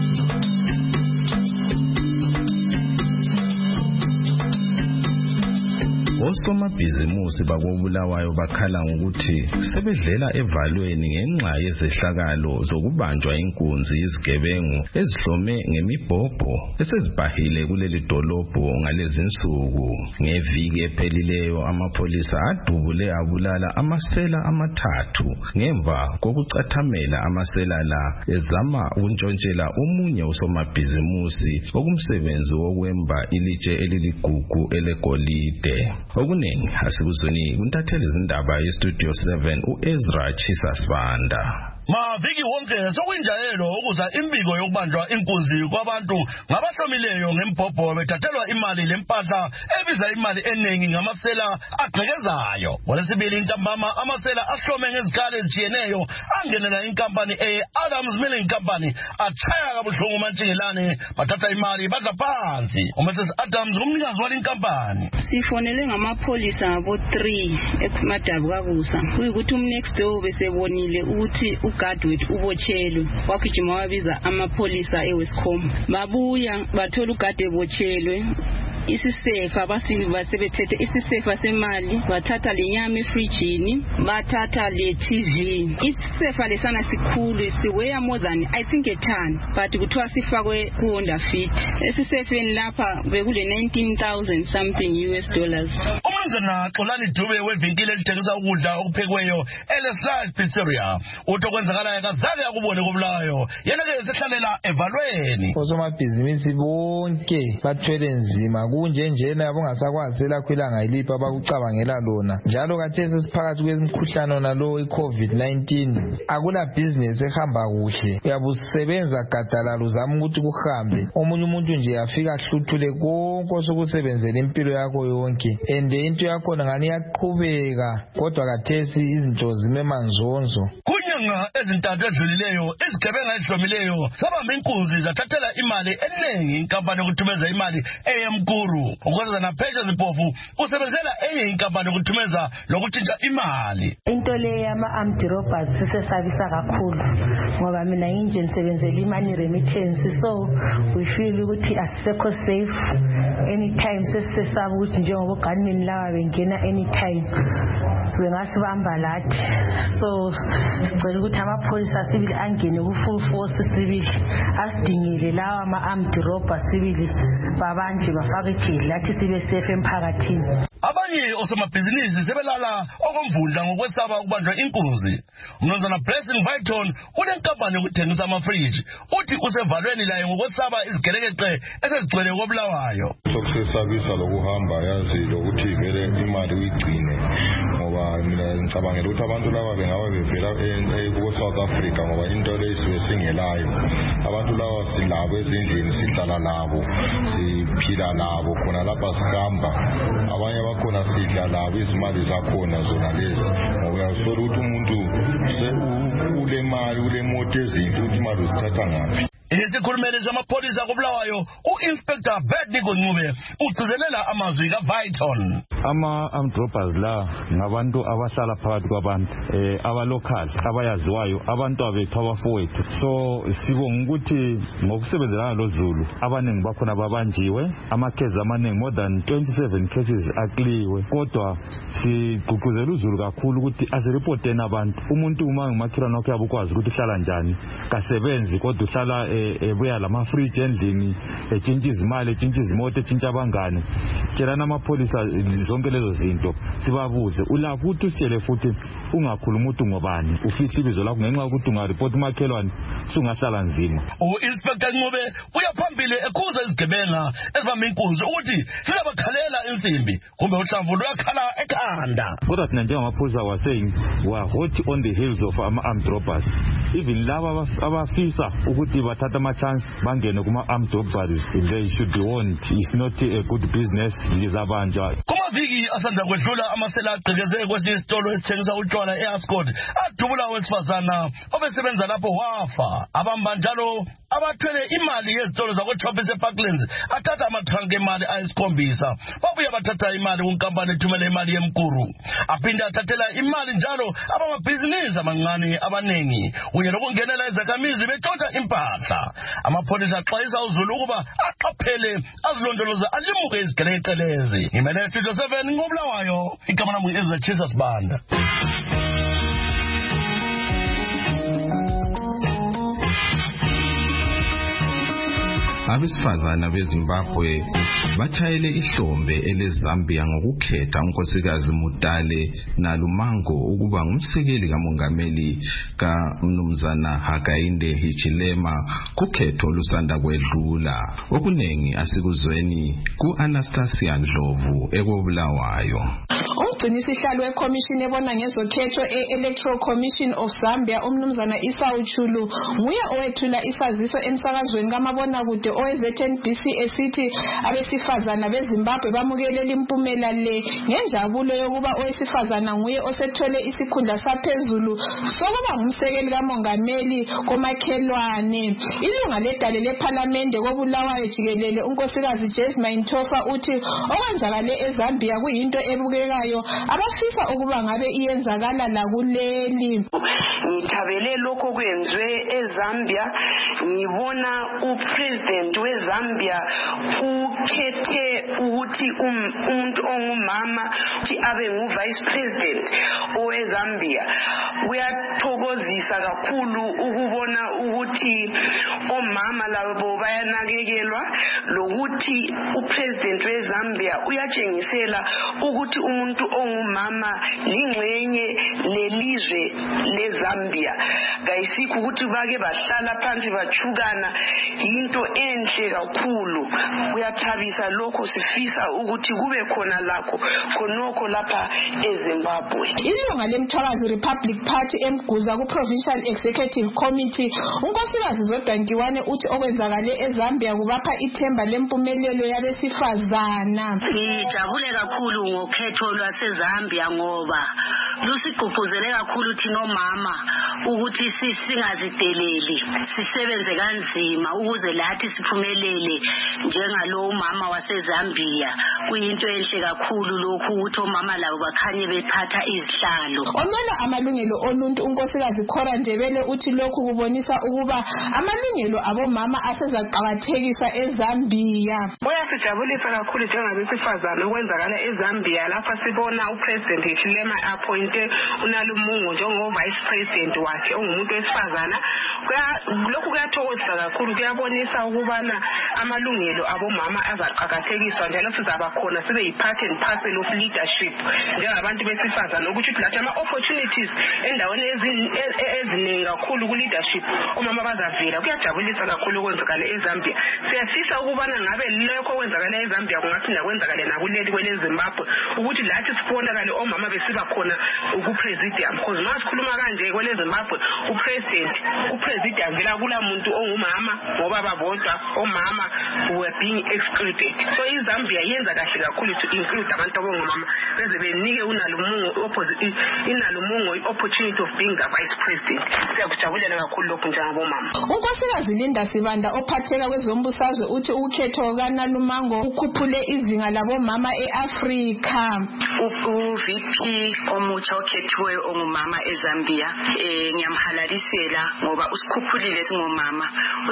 Osomabhizimusi bakobulawayo bakhala ngokuthi sebedlela evalweni ngenxa yezehlakalo zokubanjwa inkunzi izigebengu ezihlome ngemibhobho esezibhahile kuleli dolobho ngalezinsuku. Ngeviki ephelileyo amapholisa adubule abulala amasela amathathu ngemva kokucathamela amasela la ezama ukuntshontshela omunye usomabhizimusi okumsebenzi wokwemba ilitshe eliligugu elegolide. Okuningi asikuzweni kuntatheli izindaba yeStudio 7 uEzra Chisasibanda. Maviki wonke sokunjayelo ukuza imbiko yokubanjwa inkunzi kwabantu ngabahlomileyo ngembhobho bethathelwa imali lempahla ebiza imali eningi ngamasela agqekezayo. Ngolesibili intambama amasela ahlome ngezikhala ezijiyeneyo angenela inkampani Adams Milling Company achaya kabuhlungu mantshingelane bathatha imali badla phansi. uMrs Adams umnikazi walenkampani sifonele ngamapholisa abo 3 eXmadabu kakusa kuyikuthi umnext door besebonile ukuthi uGadwet ubotshelwe wakujima wabiza amapholisa eWescom babuya bathola uGadwe ebotshelwe isisefa basebethethe isisefa semali bathatha lenyama efrijini bathatha le TV. Isisefa lesana sikhulu siweya more than I think a ton but kuthiwa sifakwe ku-under fit. Esisefeni lapha bekule 19,000 something US dollars. Umnumzana Xolani Dube wevinkile elithengisa ukudla okuphekweyo eLeslice Pizzeria uthi okwenzakalayo akazange akubone kobulayo yena ke sehlalela evalweni. Osomabhizinisi bonke bathwele nzima kunjenjena abongasakwazi lakhwilanga ilipha bakucabangela lona njalo kathesi siphakathi kwemikhuhlane nalo iCovid-19 akula business ehamba kuhle uyabusebenza gadalala uzama ukuthi kuhambe omunye umuntu nje afika hluthule konke osokusebenzela impilo yakho yonke into yakho ngani yaqhubeka kodwa kathesi izinto zime manzonzo. Kunya Kwinyanga ezintathu edlulileyo izigebenga ezihlomileyo sabamba inkunzi zathathela imali eningi inkampani yokuthumeza imali eMkuru. Ukwenzela naphesha Zimpofu usebenzela enye inkampani yokuthumeza lokutshintsha imali. Into le yama-armed robbers sisesabisa kakhulu ngoba mina nginje nisebenzela imali remittance, so we feel ukuthi asisekho safe anytime. Sesisesaba ukuthi njengoba ugunmen lawa bengena anytime bengasibamba lathi, so sicela ukuthi amapholisa sibili angene ku-full force sibili asidingele lawa ama-armed robbers sibili babanje bafake ijele lathi sibe safe emphakathini. Abanye osomabhizinisi sebelala okomvundla ngokwesaba ukubanjwa inkunzi. Umnumzana Blessing Viton unenkampani yokuthengisa amafriji uthi usevalweni laye ngokwesaba izigelekeqe esezigcwele koBulawayo. Sokusesabisa lokuhamba yazi lokuthi vele imali uyigcine ngoba mina ngicabangela ukuthi abantu laba bengaba bevela ku-South Africa ngoba into le sibe singelayo. Abantu laba silabo ezindlini, sihlala labo, siphila labo, khona lapha sihamba. Abanye bakhona sidla labo, izimali zakhona zona lezi. Ngoba uyasola ukuthi umuntu ule mali, ule moto ezinto ukuthi imali uzithatha ngaphi. Isikhulumeli zamapolisa koBulawayo u-Inspector Bednigo Ncube ugcizelela amazwi kaViton. Ama-armed robbers la ngabantu abahlala phakathi kwabantu abalocal abayaziwayo, abantu abethu abafowethu. So sibonga ukuthi ngokusebenzelana loZulu abaningi bakhona babanjiwe, amakhezi amaningi more than 27 cases akliwe. Kodwa sigqugquzela uZulu kakhulu ukuthi asirepoteni abantu. Umuntu uma ngimakhirana wakhe abukwazi ukuthi uhlala njani, kasebenzi kodwa uhlala ebuya lama-fridge endlini, etshintsha izimali, etshintsha izimoto, etshintsha abangane. Tshelana amapholisa zonke lezo zinto, sibabuze ulapho ukuthi usitshele futhi ungakhuluma ukuthi ngobani, ufihla ibizo lakho ngenxa yokuthi ungaripoti umakhelwane sungahlala nzima. U-Inspector Ncube uyaphambili ekhuza izigebenga ezibamba inkunzi ukuthi sizabakhalela insimbi kumbe uhlamvu luyakhala ekhanda. Kodwa thina njengamapholisa was saying we are hot on the heels of ama-armed robbers. Even laba abafisa ukuthi bathatha ama-chance bangene kuma-armed robbers, they should be warned. It's not a good business. Lizabanjwa. Kumaviki asanda kwedlula amasela agqekeze kwesinye isitolo esithengisa utshwala e-Ascot adubula owesifazana obesebenza lapho wafa. Abamba njalo abathwele imali yezitolo zakwa-Choppers eParklands athatha amatrank emali ayisikhombisa. Babuye bathatha imali kunkampani ethumela imali yeMkuru. Aphinde athathela imali njalo abamabhizinisi amancane abaningi kunye nokungenela izakhamizi betshontsha impahla. Amapholisa axwayisa uZulu ukuba aqaphele azilondoloze alimuke izigelekeqe lezi. Ngimele Studio 7 ngoBulawayo, igama lami Ezra Sibanda. Abesifazana beZimbabwe bachayele ihlombe eleZambia ngokukhetha unkosikazi Mutale Nalumango ukuba ngumsekeli kamongameli kaMnumzana Hakainde Hichilema kukhetho lusanda kwedlula. Okunengi asikuzweni ku-Anastasia Ndlovu ekoBulawayo. Umgcinisihlalo weCommission ebona ngezokhetho e-Electoral Commission of Zambia uMnumzana Esau Chulu nguye owethula isaziso emsakazweni kamabonakude owe-ZNBC esithi abesifazana beZimbabwe bamukelela impumela le ngenjabulo yokuba owesifazana nguye osethole isikhundla saphezulu sokuba ngumsekeli kamongameli komakhelwane. Ilunga ledale lephalamende koBulawayo jikelele unkosikazi Jasmine Tofa uthi okwenzakale eZambia kuyinto ebukekayo abafisa ukuba ngabe iyenzakala lakuleli. Ngithabele lokho kwenzwe eZambia, ngibona upresident weZambia ukhethe ukuthi umuntu ongumama ukuthi abe nguvice president oweZambia. Kuyathokozisa kakhulu ukubona ukuthi omama labo bayanakekelwa, lokuthi upresident weZambia uyatshengisela ukuthi umuntu ongumama lingxenye lelizwe leZambia. Kayisikho ukuthi bake bahlala phansi bachukana, into enhle kakhulu kuyathabisa lokho sifisa ukuthi kube khona lakho khonokho lapha eZimbabwe. Ilunga lemthwakazi Republic Party emguza ku-Provincial Executive Committee unkosikazi Zodwankiwane uthi okwenzakale eZambia kubapha ithemba lempumelelo yabesifazana. Sijabule kakhulu ngokhetho lwaseZambia ngoba lusigqugquzele kakhulu thina omama ukuthi singazideleli sisebenze kanzima ukuze lathi siphumelele njengalo umama waseZambia. Kuyinto enhle kakhulu lokhu ukuthi omama labo bakhanye bephatha izihlalo. Omela amalungelo oluntu unkosikazi Khora Ndebele uthi lokhu kubonisa ukuba amalungelo abomama asezaqakathekiswa eZambia. Kuyasijabulisa kakhulu njengabesifazana okwenzakala eZambia lapha sibona uPresident Hichilema appointe uNalumungu njengo-Vice President wakhe ongumuntu wesifazana. Lokhu kuyathokozisa kakhulu, kuyabonisa ukubana amalungelo abomama azaqakathekiswa njalo sizaba khona sibe yi-part and parcel of leadership njengabantu besifazana ukuthi lathi ama-opportunities endaweni eziningi kakhulu ku-leadership omama bazavela. Kuyajabulisa kakhulu okwenzakala eZambia. Siyafisa ukubana ngabe lokho okwenzakala eZambia kungaphinda kwenzakale nakuleli kweleZimbabwe ukuthi lathi sibonakale omama besiba khona ku-presidium because nxa sikhuluma kanje kweleZimbabwe upresident vela kula muntu ongumama ngoba babodwa omama were being excluded. So iZambia yenza kahle kakhulu to include abantu abongumama beze benike uNalumungu i-opportunity of being the vice president. Siyakujabulela kakhulu lokhu njengabomama. Unkosikazi Linda Sibanda ophatheka kwezombusazwe uthi ukhetho kaNalumango ukhuphule izinga labomama eAfrika. U-VP omutsha okhethiweyo ongumama eZambia ngiyamhalalisela ngoba usikhuphulile singomama,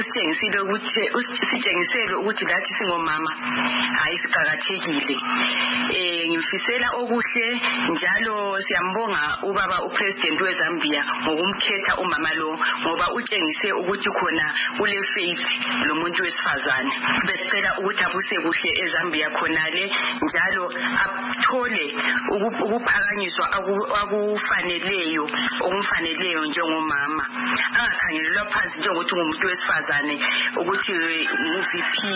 usitshengisele ukuthi lathi singomama hayi siqakathekile. Ngimfisela okuhle njalo siyambonga ubaba uPresident weZambia ngokumkhetha umama lo ngoba utshengise ukuthi khona ule faith lo muntu wesifazane. Besicela ukuthi abuse kuhle eZambia khonale njalo athole ukuphakanyiswa akufaneleyo okumfaneleyo njengomama. Angakhangelelwa phansi njengokuthi ngumuntu wesifazane ukuthi ngu-VP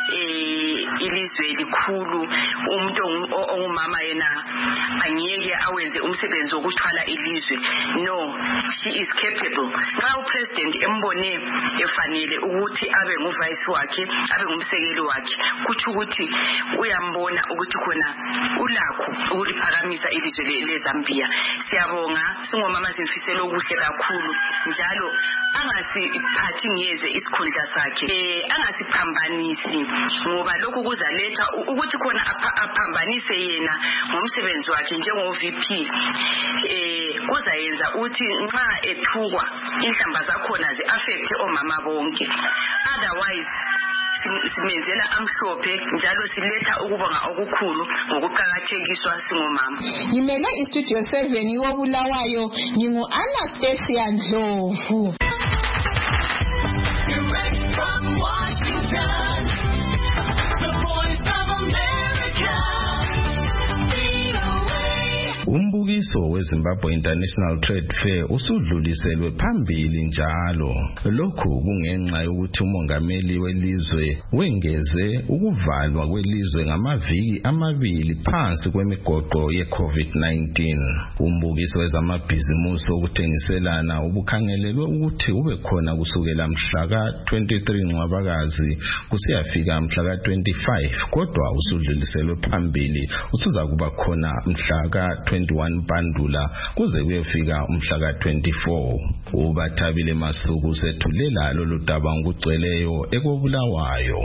ilizwe likhulu umuntu ongumama yena angeke awenze umsebenzi wokuthwala ilizwe. No, she is capable. Nxa uPresident embone efanele ukuthi abe nguvice wakhe abe ngumsekeli wakhe kuthi ukuthi uyambona ukuthi khona ulakho ukuliphakamisa ilizwe leZambia. Siyabonga singomama simfisela okuhle kakhulu njalo angasiphathi ngeze isikhundla sakhe angasiphambanisi ngoba lokhu kuzaletha ukuthi khona aphambanise yena ngomsebenzi wakhe njengo-VP kuzayenza ukuthi nxa ethukwa inhlamba zakhona zi-affecte omama bonke. Otherwise simenzela amhlophe njalo siletha ukubonga okukhulu ngokuqakathekiswa singomama. Ngimele istudio 7 yobulawayo ngingu-Anastasia Ndlovu. Direct from Washington, the voice of America, Umbukiso weZimbabwe International Trade Fair usudluliselwe phambili njalo. Lokhu kungenxa yokuthi umongameli welizwe wengeze ukuvalwa kwelizwe ngamaviki amabili phansi kwemigoqo ye-COVID-19. Umbukiso wezamabhizimusi okuthengiselana ubukhangelelwe ukuthi ube khona kusukela mhla ka-23 Ncwabakazi kusiyafika mhla ka-25 kodwa usudluliselwe phambili usuza kuba khona mhla ka-21 Mpandula kuze kuyefika umhla ka-24. Ubathabile Masuku sethulela lolu daba ngokugcweleyo ekobulawayo.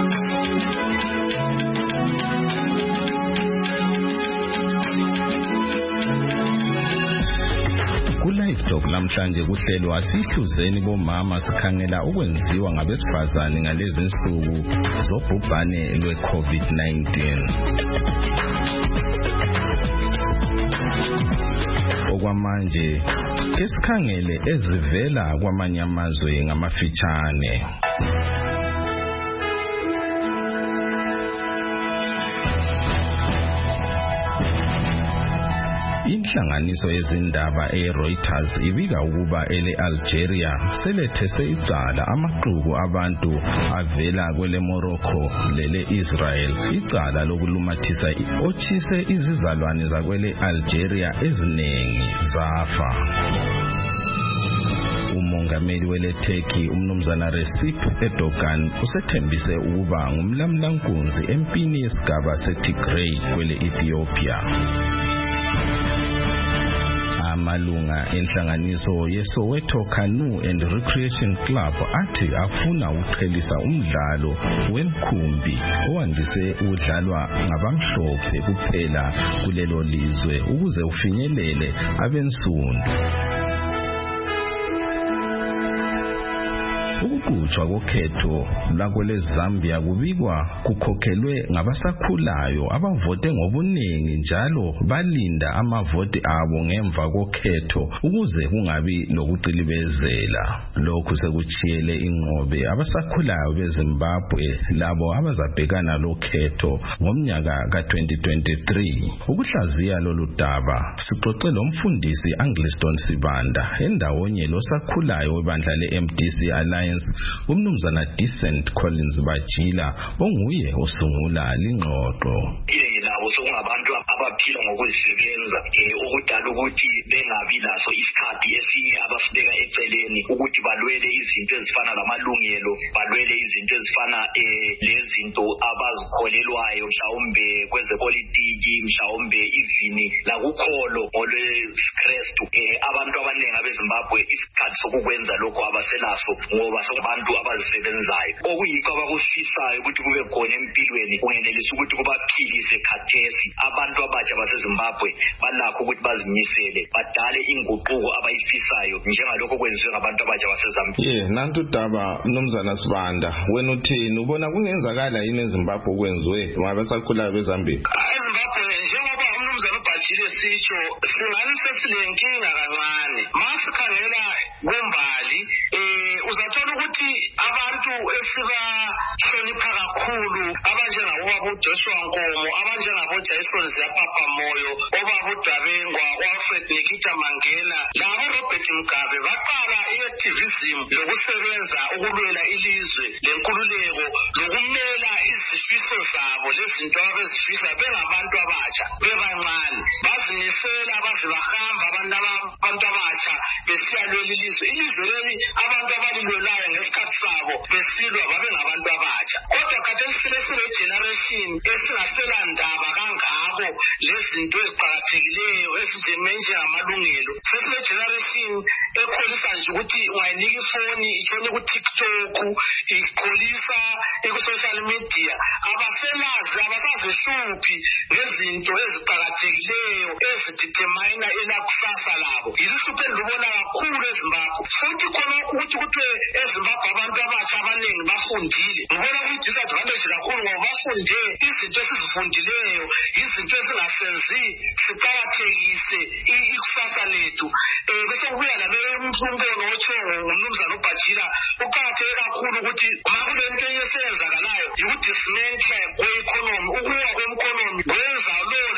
Ku-Live Talk namhlanje kuhlelwa sihluzeni bomama sikhangela ukwenziwa ngabesifazane ngalezi nsuku zobhubhane lwe-COVID-19. Okwamanje kesikhangele ezivela kwamanye amazwe ngamafitshane. Inhlanganiso yezindaba eReuters ibika ukuba ele-Algeria selethese icala amaxuku abantu avela kwele Morocco lele Israel icala lokulumathisa otshise izizalwane zakwele Algeria eziningi zafa. Umongameli wele Turkey umnumzana Recep Erdogan usethembise ukuba ngumlamlankunzi empini yesigaba seTigray kwele Ethiopia. Amalunga enhlanganiso yeSoweto Canoe and Recreation Club athi afuna ukuqhelisa umdlalo wemkhumbi owandise ukudlalwa ngabamhlophe kuphela kulelo lizwe ukuze ufinyelele abensundu. Ukugujwa kokhetho lakwele Zambia kubikwa kukhokhelwe ngabasakhulayo abavote ngobuningi njalo balinda amavoti abo ngemva kokhetho ukuze kungabi lokuqilibezela. Lokhu sekuchiyele inqobe abasakhulayo beZimbabwe labo abazabhekana lokhetho ngomnyaka ka2023. Ukuhlaziya lolu daba sixoxe lomfundisi Angliston Sibanda endawonye losakhulayo webandla leMDC Alliance umnumzana Decent Collins Bajila onguye osungula lingxoxo. Labo sokungabantu abaphila ngokuzisebenza okudala ukuthi bengabi laso isikhathi esinye abasibeka eceleni ukuthi balwele izinto ezifana lamalungelo, balwele izinto ezifana lezinto abazikholelwayo mhlawumbe kwezepolitiki, mhlawumbe ivini lakukholo olweKristu. Abantu abaningi abeZimbabwe isikhathi sokukwenza lokho abaselaso ngoba sokubantu abazisebenzayo okuyikho abakufisayo ukuthi kube khona empilweni kungenelisa ukuthi kubaphilise khathesi. Abantu abatsha baseZimbabwe balakho ukuthi bazimisele badale inguquko abayifisayo njengalokho kwenziwe ngabantu abatsha baseZambia. Nantu daba mnumzana Sibanda wena uthini ubona kungenzakala yini eZimbabwe okwenziwe ngabasakhulayo beZambia? eZimbabwe njengoba umnumzana uBajile sitsho singani sesilenkinga kancane masikhangela kumbali uzathola ukuthi abantu esibahlonipha kakhulu abanjengabo Joshua Nkomo, abanjengabo Jason Ziyapapa Moyo, obaba uDabengwa, Alfred Nikita Mangena, labo Robert Mugabe baqala i-activism lokusebenza ukulwela ilizwe lenkululeko lokumela izifiso zabo lezinto abezifisa bengabantu abatsha bebancane bazimisela baze bahamba abantu abatsha besiyalwela ilizwe leli abantu abalilwelayo ngesikhathi sabo besilwa babengabantu abatsha. Kodwa khathesi generation esingasela ndaba kangako lezinto eziqakathekileyo ezinjengamalungelo. Sesile generation ekholisa nje ukuthi ungayinika ifoni itshone ku-TikTok, ikholisa eku-social media. Abaselazi abasazihluphi ngezinto eziqakathekileyo ezidetermina elakusasa labo. Yilihlupho endilubona kakhulu eZimbabwe. Futhi khona ukuthi kuthiwe eZimbabwe abantu abatsha abaningi bafundile. Ngibona kuyi-disadvantage kakhulu ngoba bafunde izinto esizifundileyo, izinto ezingasenzi siqakathekise ikusasa lethu. Bese kubuya naleyo umbono otsho ngumnumzana uBajila uqakatheke kakhulu ukuthi makulento eyesenzakalayo yikudismantle kwe-economy, ukuwa kwe-economy kwenza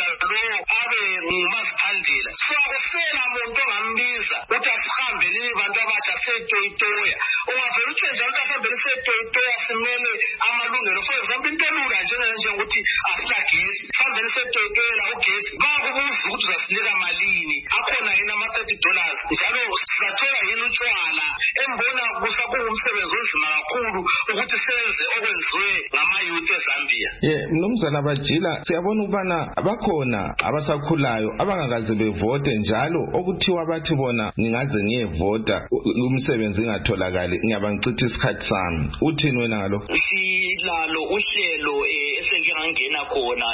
lo abe ngumaziphandela. So akusela muntu ongambiza ukuthi asihambelini bantu abatsha setoyitoya. Ungavela utsho njalo ukuthi asihambeli setoyitoya simele amalungelo. For example into elula njengokuthi asilagesi sihambeli setoyitoyela ugesi bakubuza ukuthi uzasinika malini, akhona yini $30 njalo sizathola yini utshwala. Embona kusakungumsebenzi onzima kakhulu ukuthi senze okwenziwe ngamayouth eZambia. Mnumzana Bajila siyabona ukubana abakhona abasakhulayo abangakaze bevote njalo okuthiwa bathi bona ngingaze ngiyevota umsebenzi ingatholakali ngiyaba ngicitha isikhathi sami. Uthini wena ngalo? Silalo uhlelo esengike ngangena khona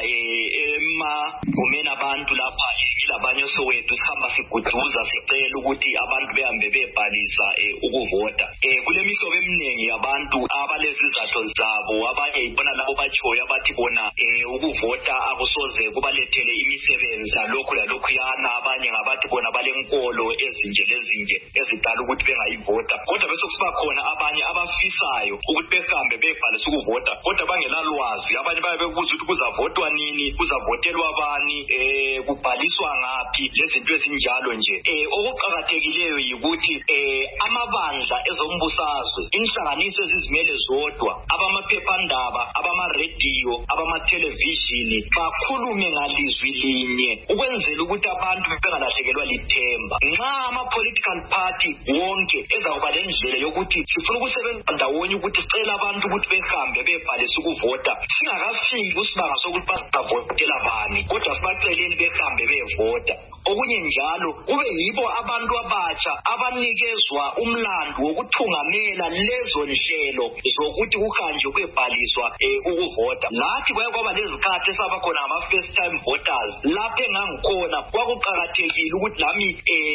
emagumeni abantu lapha ngilabanye Soweto sihamba siguduza sicela ukuthi abantu behambe bebhalisa ukuvota. Kule mihlobo eminingi yabantu abalezizathu zabo, abanye ibona labo bachoya abathi bona ukuvota akusoze kubalethele imisebenzi lokhu yana, abanye ngabathi bona balenkolo ezinje ezidala ukuthi bengayivota. Kodwa bese kusiba khona abanye abafisayo ukuthi behambe bebhalisa ukuvota kodwa bangelalwazi. Abanye baye bebuza ukuthi kuzavotwa nini, kuzavotelwa bani, kubhaliswa ngaphi lezinto ezinjalo nje. Okuqakathekileyo yikuthi amabandla ezombusazwe, inhlanganiso ezizimele zodwa, abamaphephandaba, abama-radio, abama-television bakhulume ngalizwi linye ukwenzela ukuthi abantu bengalahlekelwa lithemba. Nxa ama-political party wonke ezakuba lendlela yokuthi sifuna ukusebenza ndawonye ukuthi sicela abantu ukuthi behambe bebhalise ukuvota, singakafiki kusibanga sokuthi bazavotela bani, kodwa sibaceleni behambe bevota. Okunye njalo kube yibo abantu abatsha abanikezwa umlando wokuthungamela lezo nhlelo zokuthi kuhanjwe kwebhaliswa ukuvota. Lathi kwaba lezikhathi esaba khona ama-first time voters, lapho engangikhona kwakuqakathekile ukuthi nami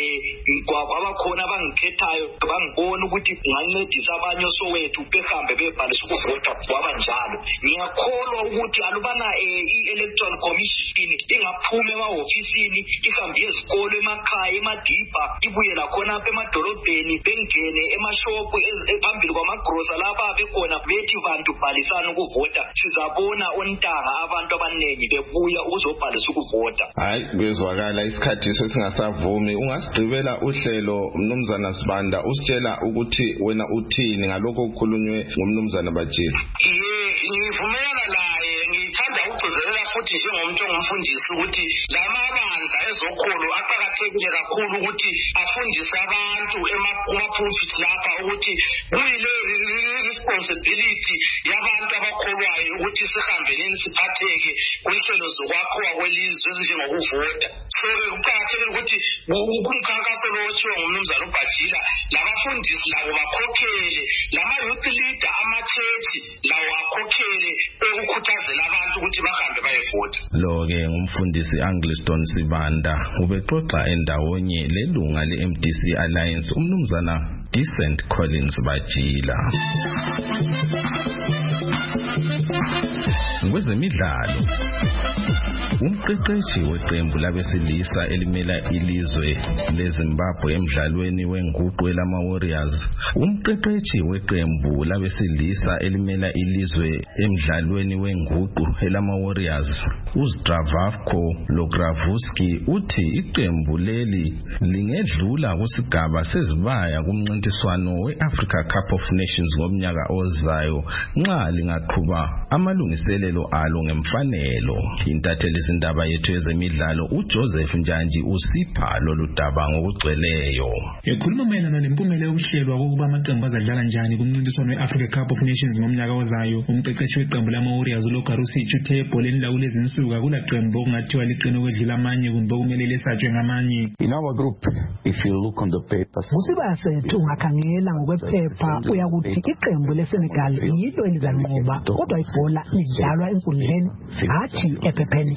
kwabakhona abangikhethayo bangibona ukuthi ngancedisa abanye osowethu behambe bebhalisa ukuvota kwaba njalo. Ngiyakholwa ukuthi alubana i-Electoral Commission ingaphuma emahofisini ihambe ezikolo emakhaya emadibha ibuye lakhona apha emadolobheni bengene emashopu phambili kwamagrosa lapha bekhona bethi bantu bhalisana ukuvota, sizabona ontanga abantu abaningi bebuya ukuzobhalisa ukuvota. Hayi, bezwakala isikhathi sesingasavumi. Ungasigqibela uhlelo Mnumzana Sibanda usitshela ukuthi wena uthini ngalokho okukhulunywe ngumnumzana Bajila? Ngivumelana naye, ngithanda ukugcizelela futhi njengomuntu ongumfundisi ukuthi lamabandla ezokholo aqakathekile kakhulu ukuthi afundise abantu kuma-pulpit lapha ukuthi kuyile responsibility yabantu abakholwayo ukuthi sihambenini siphatheke kwinhlelo zokwakhiwa kwelizwe ezinjengokuvota. So-ke kuqakathekile ukuthi kumkhankaso lo otshiwo ngumnumzana uBajila labafundisi labo bakhokhele, lama-youth leader amachechi lawo akhokhele ukukhuthazela abantu ukuthi bahambe bayevota. Lo-ke ngumfundisi Angliston Sibanda ubexoxa endawonye lelunga le-MDC Alliance umnumzana Decent Collins Bajila. Kwezemidlalo, umqeqeshi weqembu labesilisa elimela ilizwe leZimbabwe emidlalweni wenguqu elama-Warriors. Umqeqeshi weqembu labesilisa elimela ilizwe emidlalweni wenguqu elama-Warriors uZdravko Logravuski uthi iqembu leli lingedlula kusigaba sezibaya kumncintiswano we-Africa Cup of Nations ngomnyaka ozayo nxa lingaqhuba amalungiselelo alo ngemfanelo. Intatheli zindaba yethu yezemidlalo uJoseph Njanji usipha lolu daba ngokugcweleyo. Ekhuluma mayelana nempumelelo yokuhlelwa kokuba amaqembu azadlala njani kumncintiswano we-Africa Cup of Nations ngomnyaka ozayo, umqeqeshi weqembu lama-Warriors uLogarusic uthe ebholeni lawo lezinsuku akula qembu okungathiwa liqine ukwedlula amanye kumbe okumele lesatshwe ngamanye. In our group, if you look on the papers, kusibaya sethu ungakhangela ngokwephepha uyakuthi iqembu leSenegal yilo elizanqoba, kodwa ibhola lidlalwa enkundleni hathi ephepheni.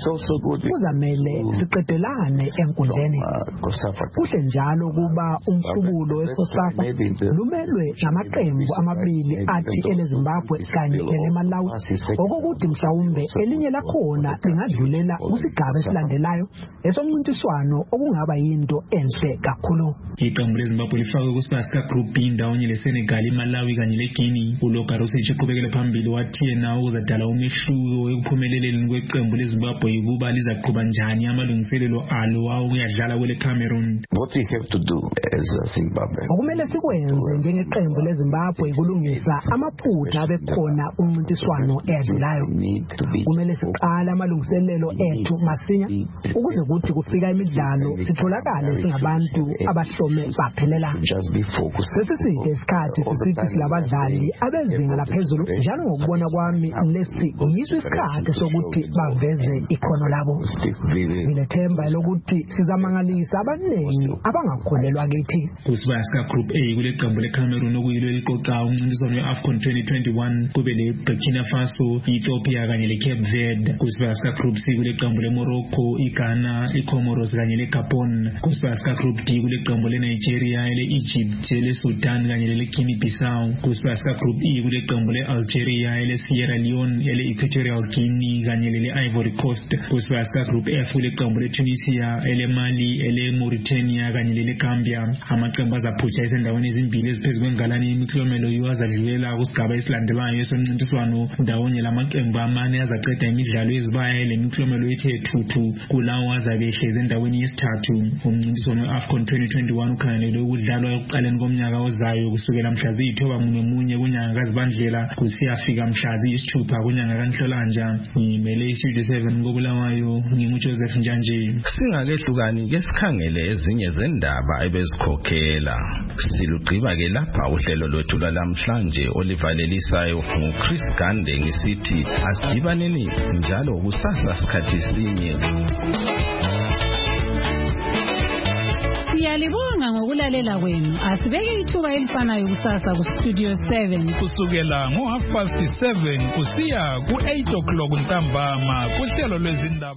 Kuzamele siqedelane enkundleni. Kuhle njalo kuba umhlubulo weCOSAFA lumelwe namaqembu amabili athi eleZimbabwe kanye eleMalawi, okokuthi mhlawumbe elinye lakhona lingadlulela kusigaba esilandelayo esomncintiswano okungaba yinto enhle kakhulu. Iqembu leZimbabwe lifakwe kusigaba sika-Group B ndawonye leSenegal, iMalawi kanye leGuinea. uLogarusic uqhubekele phambili wathi yena uzadala umehluko ekuphumeleleni kweqembu leZimbabwe ukuba lizaqhuba njani amalungiselelo alo awokuyadlala kwele Cameroon. What we have to do as Zimbabwe, okumele sikwenze njengeqembu leZimbabwe kulungisa amaphutha abekhona kumncintiswano edlulayo. Kumele siqala amalungiselelo ethu masinya ukuze kuthi kufika imidlalo sitholakale singabantu abahlome baphelela. Sesiside isikhathi sisithi silabadlali abezinga laphezulu, njalo ngokubona kwami lesi yiso isikhathi sokuthi baveze ikhono labo. Ngilethemba lokuthi sizamangalisa abaningi abangakholelwa kithi. Kusibaya sika-Group A kule qembu leCameroon okuyilo eliqoqa umncintiswano we-AFCON 2021 kube le-Burkina Faso, i-Ethiopia kanye le-Cape Verde. Kusibaya sika-Group C kule qembu leMorocco, iGhana, iComoros kanye leGabon. Kusibaya sika-Group D kule qembu leNigeria, ele-Egypt, ele-Sudan kanye lele-Guinea Bissau. Kusibaya sika-Group E kule qembu le-Algeria, ele-Sierra Leone, ele-Equatorial Guinea kanye lele-Ivory Coast. kusibaya sika-Group F kuleqembu leTunisia, eleMali, eleMauritania kanye leleGambia. Amaqembu azaphutha esendaweni ezimbili eziphezu kwengalane yemiklomelo yiwo azadlulela kusigaba esilandelayo somncintiswano. Ndawonye lamaqembu amane azaqeda imidlalo ezibaya lemiklomelo ethe thuthu kulawo azabe ehlezi endaweni yesithathu. Umncintiswano we-AFCON 2021 ukhangelelwe ukudlalwa ekuqaleni komnyaka ozayo kusukela mhla ziyi-9 kunyanga kaZibandlela kusiyafika mhla ziyisithupha kunyanga kaNhlolanja. Ngimele iStudio 7 koBulawayo, nginguJoseph Njanje. Singakehlukani ke sikhangele ezinye zendaba ebezikhokhela. Silugqiba-ke lapha uhlelo lwethu lwalamhlanje olivalelisayo nguChris Gande ngisithi asidibaneni njalo kusasa sikhathi sinye. Siyalibonga ngokulalela kwenu. Asibeke ithuba elifanayo kusasa kuStudio 7 kusukela ngo 7:30 kusiya ku 8 o'clock ntambama kuhlelo lwezindaba.